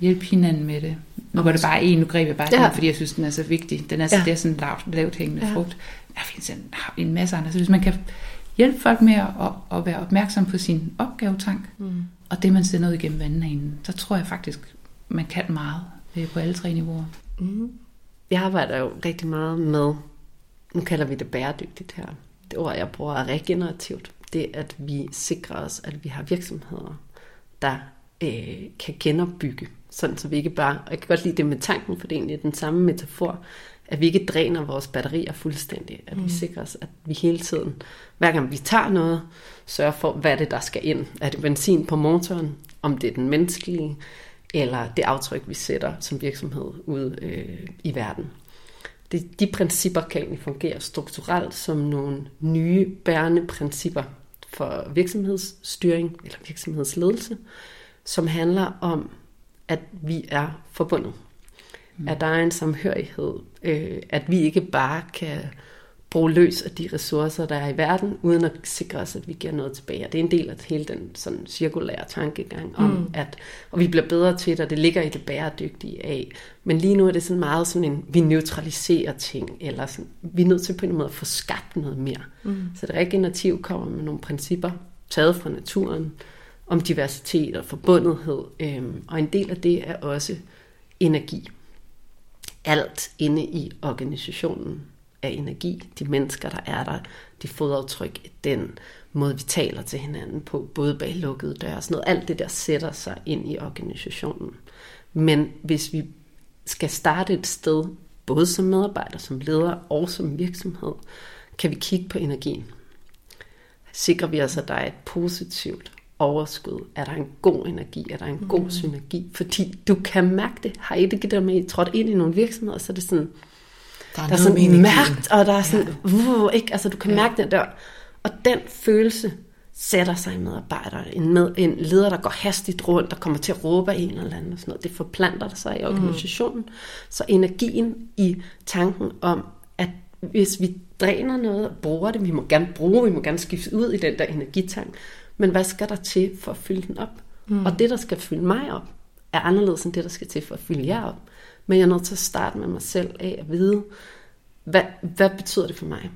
hjælpe hinanden med det. Nu var det bare en, nu greb jeg bare ja. den, fordi jeg synes, den er så vigtig. Den er, ja. Det er sådan en lavt, lavt hængende ja. frugt. Der findes en, en masse andre. Så hvis man kan hjælpe folk med at, at, at være opmærksom på sin opgavetank, mm. og det man sender ud igennem vandhanen, så tror jeg faktisk, man kan meget på alle tre niveauer. Mm. Jeg arbejder jo rigtig meget med, nu kalder vi det bæredygtigt her. Det ord, jeg bruger, er regenerativt. Det er, at vi sikrer os, at vi har virksomheder, der øh, kan genopbygge. Sådan, så vi ikke bare, og jeg kan godt lide det med tanken, for det er egentlig den samme metafor, at vi ikke dræner vores batterier fuldstændig. At mm. vi sikrer os, at vi hele tiden, hver gang vi tager noget, sørger for, hvad er det, der skal ind. Er det benzin på motoren? Om det er den menneskelige, eller det aftryk, vi sætter som virksomhed ude øh, i verden. Det, de principper kan egentlig fungere strukturelt som nogle nye bærende principper for virksomhedsstyring eller virksomhedsledelse, som handler om, at vi er forbundet. Mm. At der er en samhørighed. Øh, at vi ikke bare kan bruge løs af de ressourcer, der er i verden, uden at sikre os, at vi giver noget tilbage. Og det er en del af hele den sådan cirkulære tankegang om, mm. at og vi bliver bedre til det, og det ligger i det bæredygtige af. Men lige nu er det sådan meget sådan en, vi neutraliserer ting, eller sådan, vi er nødt til på en måde at få skabt noget mere. Mm. Så det regenerative kommer med nogle principper, taget fra naturen, om diversitet og forbundethed. Øhm, og en del af det er også energi. Alt inde i organisationen af energi. De mennesker, der er der, de fodaftryk, den måde, vi taler til hinanden på, både bag lukkede døre og sådan noget. Alt det der sætter sig ind i organisationen. Men hvis vi skal starte et sted, både som medarbejder, som leder og som virksomhed, kan vi kigge på energien. Sikrer vi os, at der er et positivt overskud? Er der en god energi? Er der en god mm. synergi? Fordi du kan mærke det. Har I det givet dig med, I trådt ind i nogle virksomheder, så er det sådan, der er, der er sådan mærkt, og der er sådan, ja. uh, ikke? Altså du kan ja. mærke den der. Og den følelse sætter sig i medarbejdere. En, med, en leder, der går hastigt rundt, der kommer til at råbe af en eller anden, og sådan noget. Det forplanter sig i organisationen. Mm. Så energien i tanken om, at hvis vi dræner noget og bruger det, vi må gerne bruge, vi må gerne skifte ud i den der energitank, men hvad skal der til for at fylde den op? Mm. Og det, der skal fylde mig op, er anderledes end det, der skal til for at fylde jer op. Men jeg er nødt til at starte med mig selv af at vide, hvad, hvad betyder det for mig?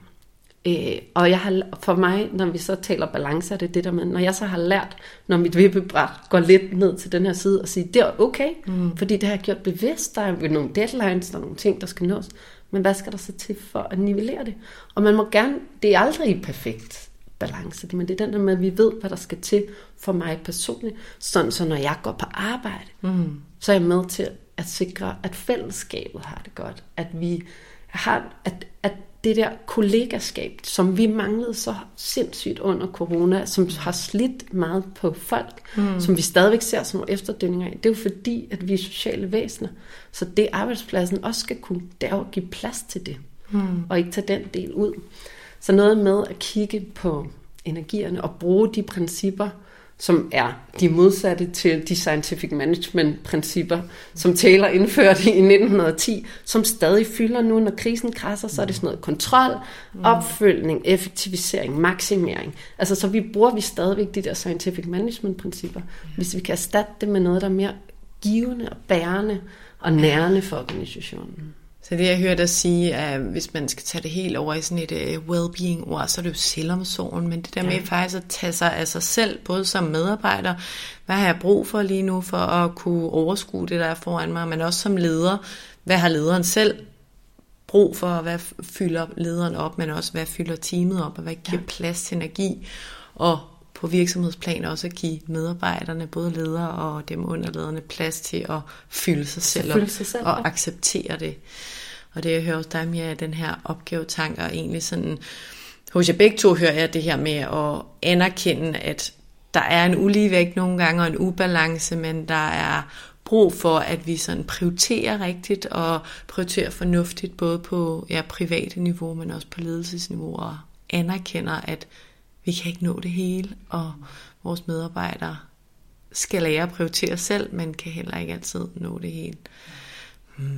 Øh, og jeg har, for mig, når vi så taler balance, er det det der med, når jeg så har lært, når mit vippebræt går lidt ned til den her side, og sige, det er okay, mm. fordi det har jeg gjort bevidst, der er nogle deadlines, der er nogle ting, der skal nås, men hvad skal der så til for at nivellere det? Og man må gerne, det er aldrig perfekt balance, men det er den der med, at vi ved, hvad der skal til for mig personligt, sådan så når jeg går på arbejde, mm. så er jeg med til at sikre, at fællesskabet har det godt, at vi har, at, at det der kollegaskab, som vi manglede så sindssygt under corona, som har slidt meget på folk, mm. som vi stadigvæk ser som nogle efterdønninger af, det er jo fordi, at vi er sociale væsener. Så det arbejdspladsen også skal kunne, det er jo at give plads til det, mm. og ikke tage den del ud. Så noget med at kigge på energierne og bruge de principper, som er de modsatte til de scientific management principper, som Taylor indførte i nitten ti, som stadig fylder nu, når krisen krasser, så er det sådan noget kontrol, opfølgning, effektivisering, maksimering. Altså så vi bruger vi stadigvæk de der scientific management principper, hvis vi kan erstatte det med noget, der er mere givende og bærende og nærende for organisationen. Så det jeg hørte dig sige, at hvis man skal tage det helt over i sådan et uh, well-being ord, så er det jo selvomsorgen, men det der ja. med faktisk at tage sig af sig selv, både som medarbejder, hvad har jeg brug for lige nu for at kunne overskue det, der er foran mig, men også som leder, hvad har lederen selv brug for, hvad fylder lederen op, men også hvad fylder teamet op, og hvad giver ja. plads til energi, og på virksomhedsplan også at give medarbejderne, både ledere og dem underlederne, plads til at fylde sig selv op sig selv, og ja. acceptere det. Og det jeg hører hos dig mere af den her opgavetank, og egentlig sådan, hos jer begge to hører jeg det her med at anerkende, at der er en uligevægt nogle gange, og en ubalance, men der er brug for, at vi sådan prioriterer rigtigt, og prioriterer fornuftigt, både på ja, private niveau, men også på ledelsesniveau, og anerkender, at vi kan ikke nå det hele, og vores medarbejdere skal lære at prioritere selv, men kan heller ikke altid nå det hele. Hmm.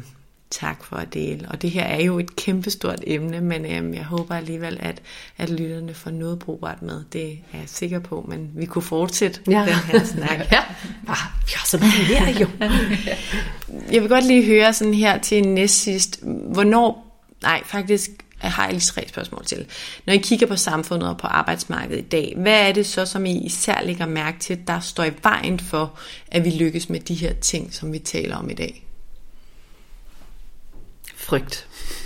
Tak for at dele. Og det her er jo et kæmpestort emne, men øhm, jeg håber alligevel, at, at lytterne får noget brugbart med. Det er jeg sikker på, men vi kunne fortsætte ja. den her snak. Ja, ah, vi har så meget her jo. Jeg vil godt lige høre sådan her til næstsidst, hvornår, nej faktisk jeg har jeg lige tre spørgsmål til. Når I kigger på samfundet og på arbejdsmarkedet i dag, hvad er det så, som I især lægger mærke til, der står i vejen for, at vi lykkes med de her ting, som vi taler om i dag? Frygt.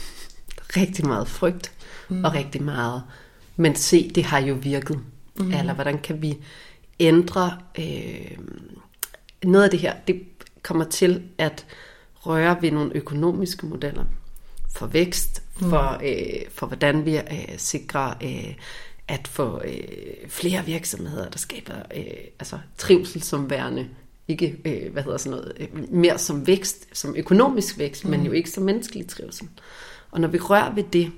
Rigtig meget frygt, mm. og rigtig meget. Men se, det har jo virket. Mm. Eller hvordan kan vi ændre øh, noget af det her? Det kommer til at røre ved nogle økonomiske modeller for vækst, for, mm. øh, for hvordan vi øh, sikrer øh, at få øh, flere virksomheder, der skaber øh, altså trivsel som værende. Ikke, øh, hvad hedder sådan noget, øh, mere som vækst, som økonomisk vækst, mm. men jo ikke som menneskelig trivsel. Og når vi rører ved det,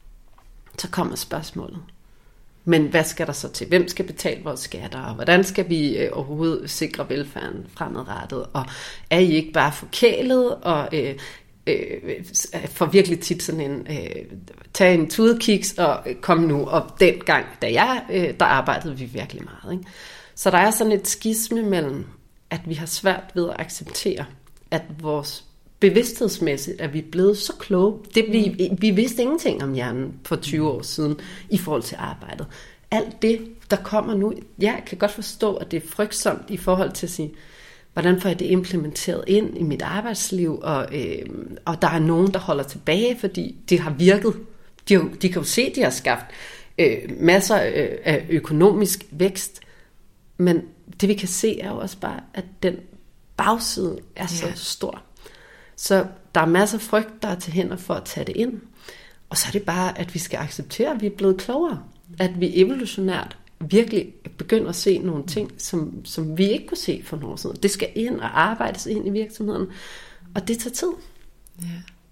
så kommer spørgsmålet. Men hvad skal der så til? Hvem skal betale vores skatter? Og hvordan skal vi øh, overhovedet sikre velfærden fremadrettet? Og er I ikke bare forkælet og øh, øh, får virkelig tit sådan en, øh, tage en tudekiks og øh, kom nu. Og dengang, da jeg, øh, der arbejdede vi virkelig meget. Ikke? Så der er sådan et skisme mellem, at vi har svært ved at acceptere, at vores bevidsthedsmæssigt er vi blevet så kloge. Det, vi, vi vidste ingenting om hjernen for tyve år siden i forhold til arbejdet. Alt det, der kommer nu, jeg kan godt forstå, at det er frygtsomt i forhold til at sige, hvordan får jeg det implementeret ind i mit arbejdsliv, og, øh, og der er nogen, der holder tilbage, fordi det har virket. De, de kan jo se, at de har skabt øh, masser øh, af økonomisk vækst, men det vi kan se er jo også bare, at den bagside er så ja. stor. Så der er masser af frygt, der er til hænder for at tage det ind. Og så er det bare, at vi skal acceptere, at vi er blevet klogere. At vi evolutionært virkelig begynder at se nogle ting, som, som vi ikke kunne se for nogle år siden. Det skal ind og arbejdes ind i virksomheden. Og det tager tid. Ja.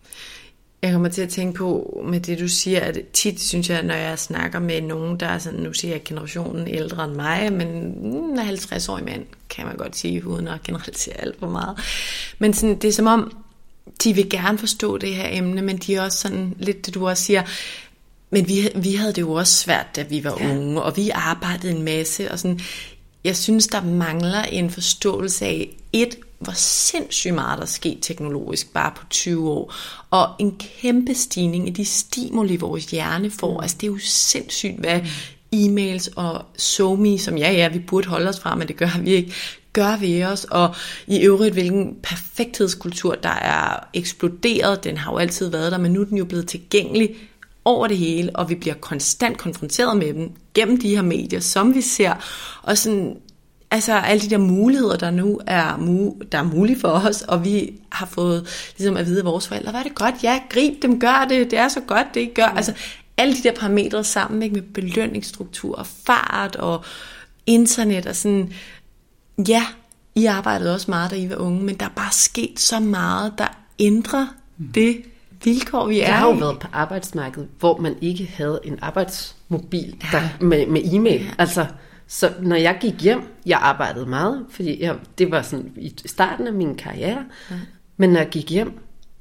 Jeg kommer til at tænke på med det, du siger, at tit synes jeg, når jeg snakker med nogen, der er sådan, nu siger jeg generationen ældre end mig, men en halvtreds-årig mand, kan man godt sige, uden at generalisere alt for meget. Men sådan, det er som om, de vil gerne forstå det her emne, men de er også sådan lidt det, du også siger, men vi, vi havde det jo også svært, da vi var ja. unge, og vi arbejdede en masse, og sådan, jeg synes, der mangler en forståelse af, et, hvor sindssygt meget der er sket teknologisk bare på tyve år, og en kæmpe stigning i de stimuli, vores hjerne får. Mm. Altså det er jo sindssygt, hvad mm. e-mails og SoMe, som ja, ja, vi burde holde os fra, men det gør vi ikke, gør ved os, og i øvrigt hvilken perfekthedskultur, der er eksploderet, den har jo altid været der, men nu er den jo blevet tilgængelig over det hele, og vi bliver konstant konfronteret med dem gennem de her medier, som vi ser, og sådan, altså alle de der muligheder, der nu er, mu- der er mulige for os, og vi har fået ligesom at vide af vores forældre, hvad er det godt, ja, grib dem, gør det, det er så godt, det I gør, mm. altså alle de der parametre sammen, ikke, med belønningsstruktur og fart og internet og sådan, ja, I arbejdede også meget, da I var unge, men der er bare sket så meget, der ændrer mm. det vilkår, vi er i. Jeg har jo været på arbejdsmarkedet, hvor man ikke havde en arbejdsmobil der, ja. med, med e-mail. Ja. Altså, så når jeg gik hjem, jeg arbejdede meget, fordi jeg, det var sådan i starten af min karriere, ja. men når jeg gik hjem,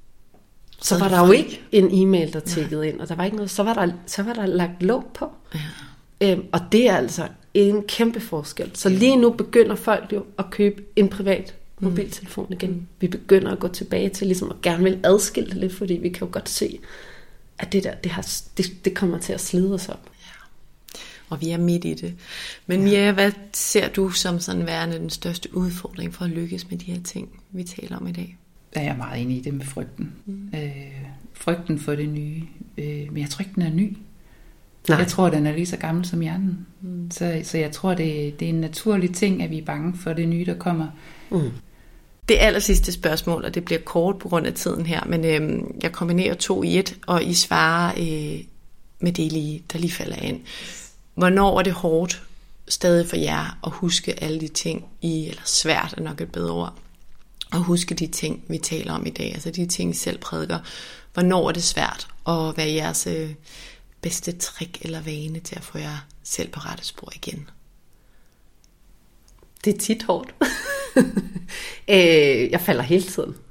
så, så var der jo ikke en e-mail, der tikkede ja. ind, og der var ikke noget, så var der, så var der lagt låg på. Ja. Øhm, og det er altså en kæmpe forskel. Så lige nu begynder folk jo at købe en privat mobiltelefon igen. Mm. Vi begynder at gå tilbage til ligesom at gerne vil adskille det lidt, fordi vi kan jo godt se, at det der, det, har, det, det kommer til at slide os op. Ja. Og vi er midt i det. Men ja. Mia, hvad ser du som sådan værende den største udfordring for at lykkes med de her ting, vi taler om i dag? Jeg er meget enig i det med frygten. Mm. Øh, frygten for det nye. Øh, men jeg tror ikke, den er ny. Nej. Jeg tror, den er lige så gammel som hjernen. Mm. Så, så jeg tror, det, det er en naturlig ting, at vi er bange for det nye, der kommer. Mm. Det aller sidste spørgsmål, og det bliver kort på grund af tiden her, men øhm, jeg kombinerer to i et, og I svarer øh, med det, lige, der lige falder ind. Hvornår er det hårdt stadig for jer at huske alle de ting, I, eller svært er nok et bedre ord, at huske de ting, vi taler om i dag, altså de ting, I selv prædiker. Hvornår er det svært at være jeres øh, bedste trick eller vane til at få jer selv på rette spor igen? Det er tit hårdt. øh, jeg falder hele tiden.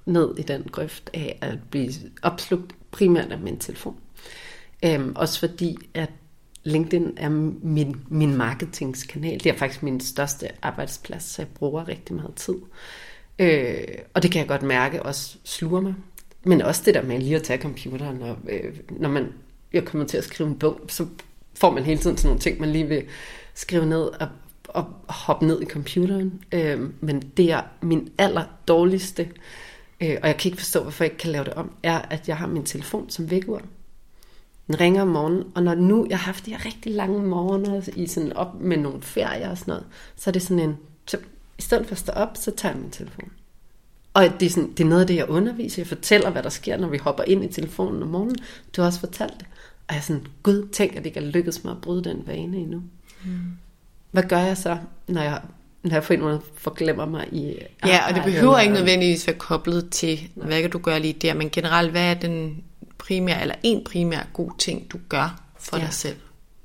ned i den grøft af at blive opslugt primært af min telefon. Øhm, også fordi, at LinkedIn er min, min marketingskanal. Det er faktisk min største arbejdsplads, så jeg bruger rigtig meget tid. Øh, og det kan jeg godt mærke også sluger mig. Men også det der med lige at tage computeren, og, øh, når man jeg kommer til at skrive en bog, så får man hele tiden sådan nogle ting, man lige vil skrive ned og, og hoppe ned i computeren. Øh, men det er min aller dårligste, øh, og jeg kan ikke forstå, hvorfor jeg ikke kan lave det om, er, at jeg har min telefon som vækkeur. Den ringer om morgenen, og når nu jeg har haft de her rigtig lange morgener i sådan op med nogle ferier og sådan noget, så er det sådan en, så i stedet for at stå op, så tager jeg min telefon. Og det er, sådan, det er noget af det, jeg underviser. Jeg fortæller, hvad der sker, når vi hopper ind i telefonen om morgenen. Du har også fortalt det. Og jeg er sådan, gud, tænk, at det ikke er lykkedes mig at bryde den vane endnu. Mm. Hvad gør jeg så, når jeg, når jeg på en måde forglemmer mig i... Ja, og det behøver ikke nødvendigvis være koblet til, nej, hvad kan du gøre lige der, men generelt, hvad er den primære, eller en primær god ting, du gør for ja. dig selv?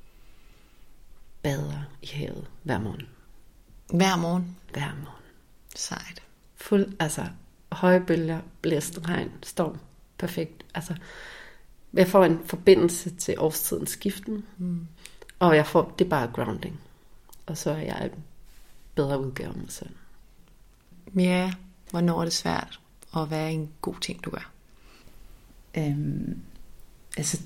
Bader i havet hver morgen. Hver morgen? Hver morgen. Sejt. Fuld, altså høje bølger, blæst, regn, storm, perfekt. Altså, jeg får en forbindelse til årstidens skiften, mm. og jeg får, det er bare grounding. Og så er jeg en bedre udgave af mig selv. Ja, hvornår er det svært, og hvad er en god ting, du gør? Øhm, altså,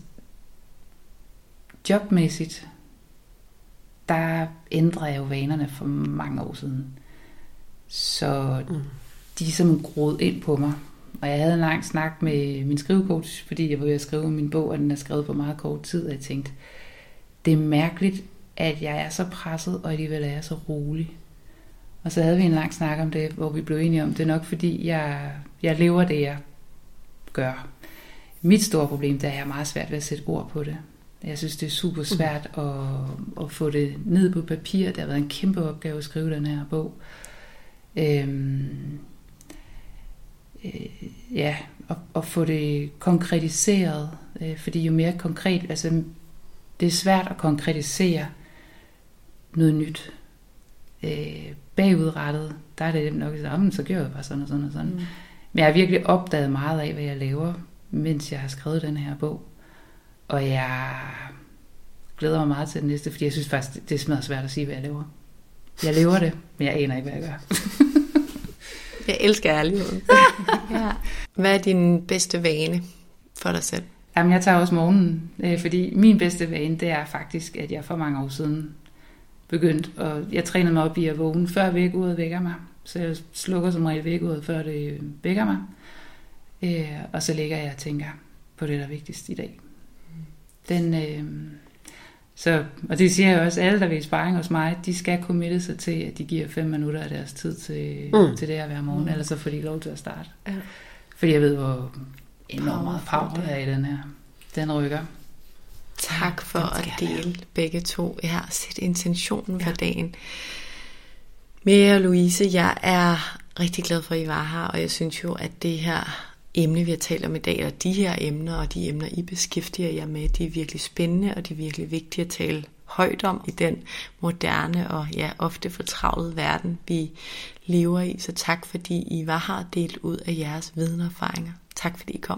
jobmæssigt, der ændrede jeg jo vanerne for mange år siden. Så mm. de er simpelthen groet ind på mig. Og jeg havde en lang snak med min skrivecoach, fordi jeg var ved at skrive min bog, og den er skrevet på meget kort tid, og jeg tænkte, det er mærkeligt, at jeg er så presset, og alligevel er jeg så rolig. Og så havde vi en lang snak om det, hvor vi blev enige om, det er nok fordi, jeg, jeg lever det, jeg gør. Mit store problem, det er, at jeg er meget svært ved at sætte ord på det. Jeg synes, det er super svært mm. at, at få det ned på papir. Det har været en kæmpe opgave at skrive den her bog. Øhm, øh, ja, og, og få det konkretiseret, øh, fordi jo mere konkret, altså det er svært at konkretisere noget nyt. Øh, bagudrettet, der er det nok sådan, så gør jeg bare sådan og sådan og sådan. Mm. Men jeg har virkelig opdaget meget af, hvad jeg laver, mens jeg har skrevet den her bog. Og jeg glæder mig meget til den næste, fordi jeg synes faktisk, det er smadret svært at sige, hvad jeg laver. Jeg lever det, men jeg aner ikke, hvad jeg gør. Jeg elsker ærligheden. Ja. Hvad er din bedste vane for dig selv? Jamen, jeg tager også morgenen, fordi min bedste vane, det er faktisk, at jeg for mange år siden begyndte, og jeg trænede mig op i at vågne, før vækkeuret vækker mig. Så jeg slukker som regel vækkeuret, før det vækker mig. Og så ligger jeg og tænker på det, der er vigtigst i dag. Den... Øh, Så, og det siger jeg også, alle der vil i sparring hos mig, de skal committe sig til, at de giver fem minutter af deres tid til, mm. til det her hver morgen, mm. ellers så får de lov til at starte. Ja. Fordi jeg ved, hvor enormt meget power der er i den her. Den rykker. Tak for at dele begge to. Jeg har set intentionen ja. for dagen. Mia og Louise, jeg er rigtig glad for, at I var her, og jeg synes jo, at det her emne, vi har talt om i dag, eller de her emner, og de emner, I beskæftiger jer med, de er virkelig spændende, og de er virkelig vigtige at tale højt om i den moderne og ja, ofte fortravlede verden, vi lever i. Så tak, fordi I var her og delt ud af jeres viden og erfaringer. Tak, fordi I kom.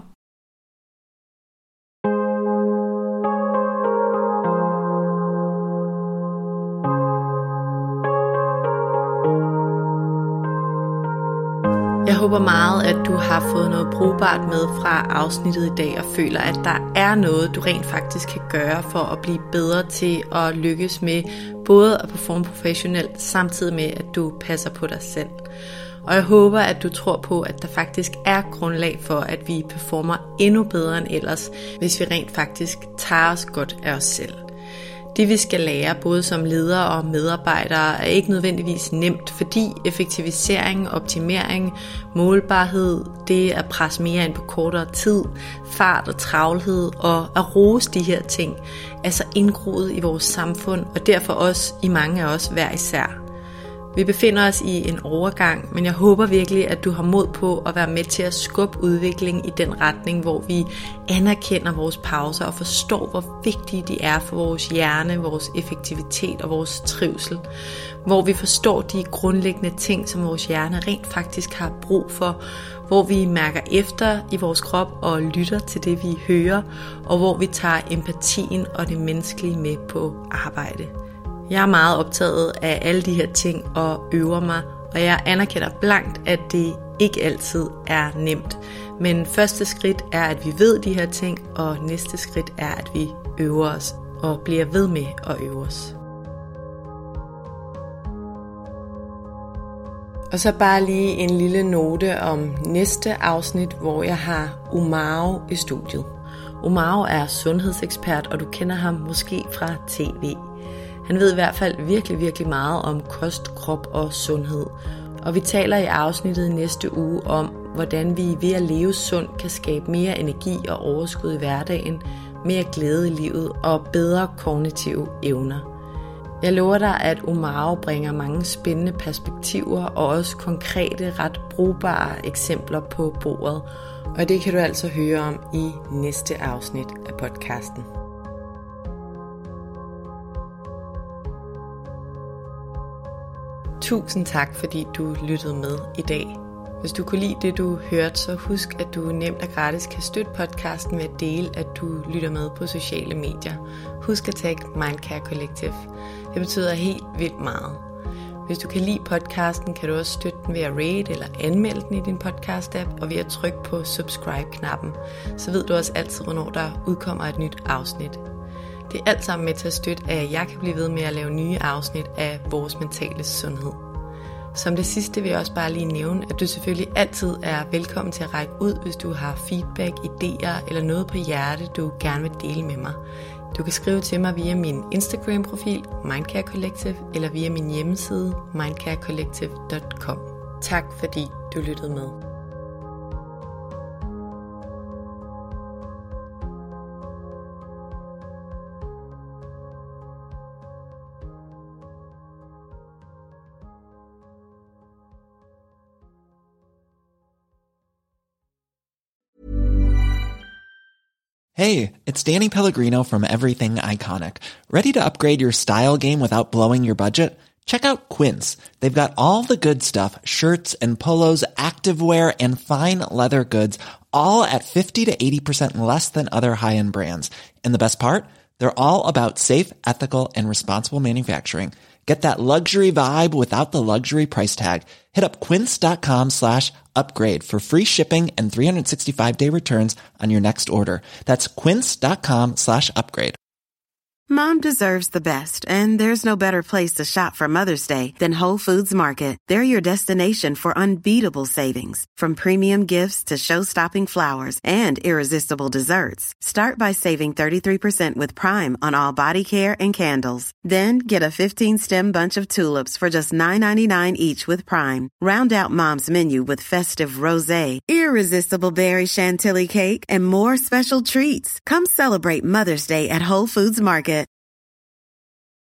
Jeg håber meget, at du har fået noget brugbart med fra afsnittet i dag, og føler, at der er noget, du rent faktisk kan gøre for at blive bedre til at lykkes med både at performe professionelt, samtidig med, at du passer på dig selv. Og jeg håber, at du tror på, at der faktisk er grundlag for, at vi performer endnu bedre end ellers, hvis vi rent faktisk tager os godt af os selv. Det vi skal lære, både som ledere og medarbejdere, er ikke nødvendigvis nemt, fordi effektivisering, optimering, målbarhed, det at presse mere ind på kortere tid, fart og travlhed og at rose de her ting, er så indgroet i vores samfund, og derfor også i mange af os hver især. Vi befinder os i en overgang, men jeg håber virkelig, at du har mod på at være med til at skubbe udviklingen i den retning, hvor vi anerkender vores pauser og forstår, hvor vigtige de er for vores hjerne, vores effektivitet og vores trivsel. Hvor vi forstår de grundlæggende ting, som vores hjerne rent faktisk har brug for, hvor vi mærker efter i vores krop og lytter til det, vi hører, og hvor vi tager empatien og det menneskelige med på arbejde. Jeg er meget optaget af alle de her ting og øver mig, og jeg anerkender blankt, at det ikke altid er nemt. Men første skridt er, at vi ved de her ting, og næste skridt er, at vi øver os og bliver ved med at øve os. Og så bare lige en lille note om næste afsnit, hvor jeg har Omaro i studiet. Omaro er sundhedsekspert, og du kender ham måske fra tv. Han ved i hvert fald virkelig, virkelig meget om kost, krop og sundhed. Og vi taler i afsnittet næste uge om, hvordan vi ved at leve sundt kan skabe mere energi og overskud i hverdagen, mere glæde i livet og bedre kognitive evner. Jeg lover dig, at Omaro bringer mange spændende perspektiver og også konkrete, ret brugbare eksempler på bordet. Og det kan du altså høre om i næste afsnit af podcasten. Tusind tak, fordi du lyttede med i dag. Hvis du kunne lide det, du hørte, så husk, at du nemt og gratis kan støtte podcasten ved at dele, at du lytter med på sociale medier. Husk at tagge Mindcare Collective. Det betyder helt vildt meget. Hvis du kan lide podcasten, kan du også støtte den ved at rate eller anmelde den i din podcast-app, og ved at trykke på subscribe-knappen. Så ved du også altid, hvornår der udkommer et nyt afsnit. Det er alt sammen med til at støtte, at jeg kan blive ved med at lave nye afsnit af vores mentale sundhed. Som det sidste vil jeg også bare lige nævne, at du selvfølgelig altid er velkommen til at række ud, hvis du har feedback, idéer eller noget på hjerte, du gerne vil dele med mig. Du kan skrive til mig via min Instagram-profil, Mindcare Collective, eller via min hjemmeside, mindcare collective punktum com. Tak fordi du lyttede med. Hey, it's Danny Pellegrino from Everything Iconic. Ready to upgrade your style game without blowing your budget? Check out Quince. They've got all the good stuff, shirts and polos, activewear, and fine leather goods, all at fifty to eighty percent less than other high-end brands. And the best part? They're all about safe, ethical, and responsible manufacturing. Get that luxury vibe without the luxury price tag. Hit up quince.com slash upgrade for free shipping and three sixty-five day returns on your next order. That's quince.com slash upgrade. Mom deserves the best, and there's no better place to shop for Mother's Day than Whole Foods Market. They're your destination for unbeatable savings, from premium gifts to show-stopping flowers and irresistible desserts. Start by saving thirty-three percent with Prime on all body care and candles. Then get a fifteen-stem bunch of tulips for just nine ninety-nine each with Prime. Round out Mom's menu with festive rosé, irresistible berry chantilly cake, and more special treats. Come celebrate Mother's Day at Whole Foods Market.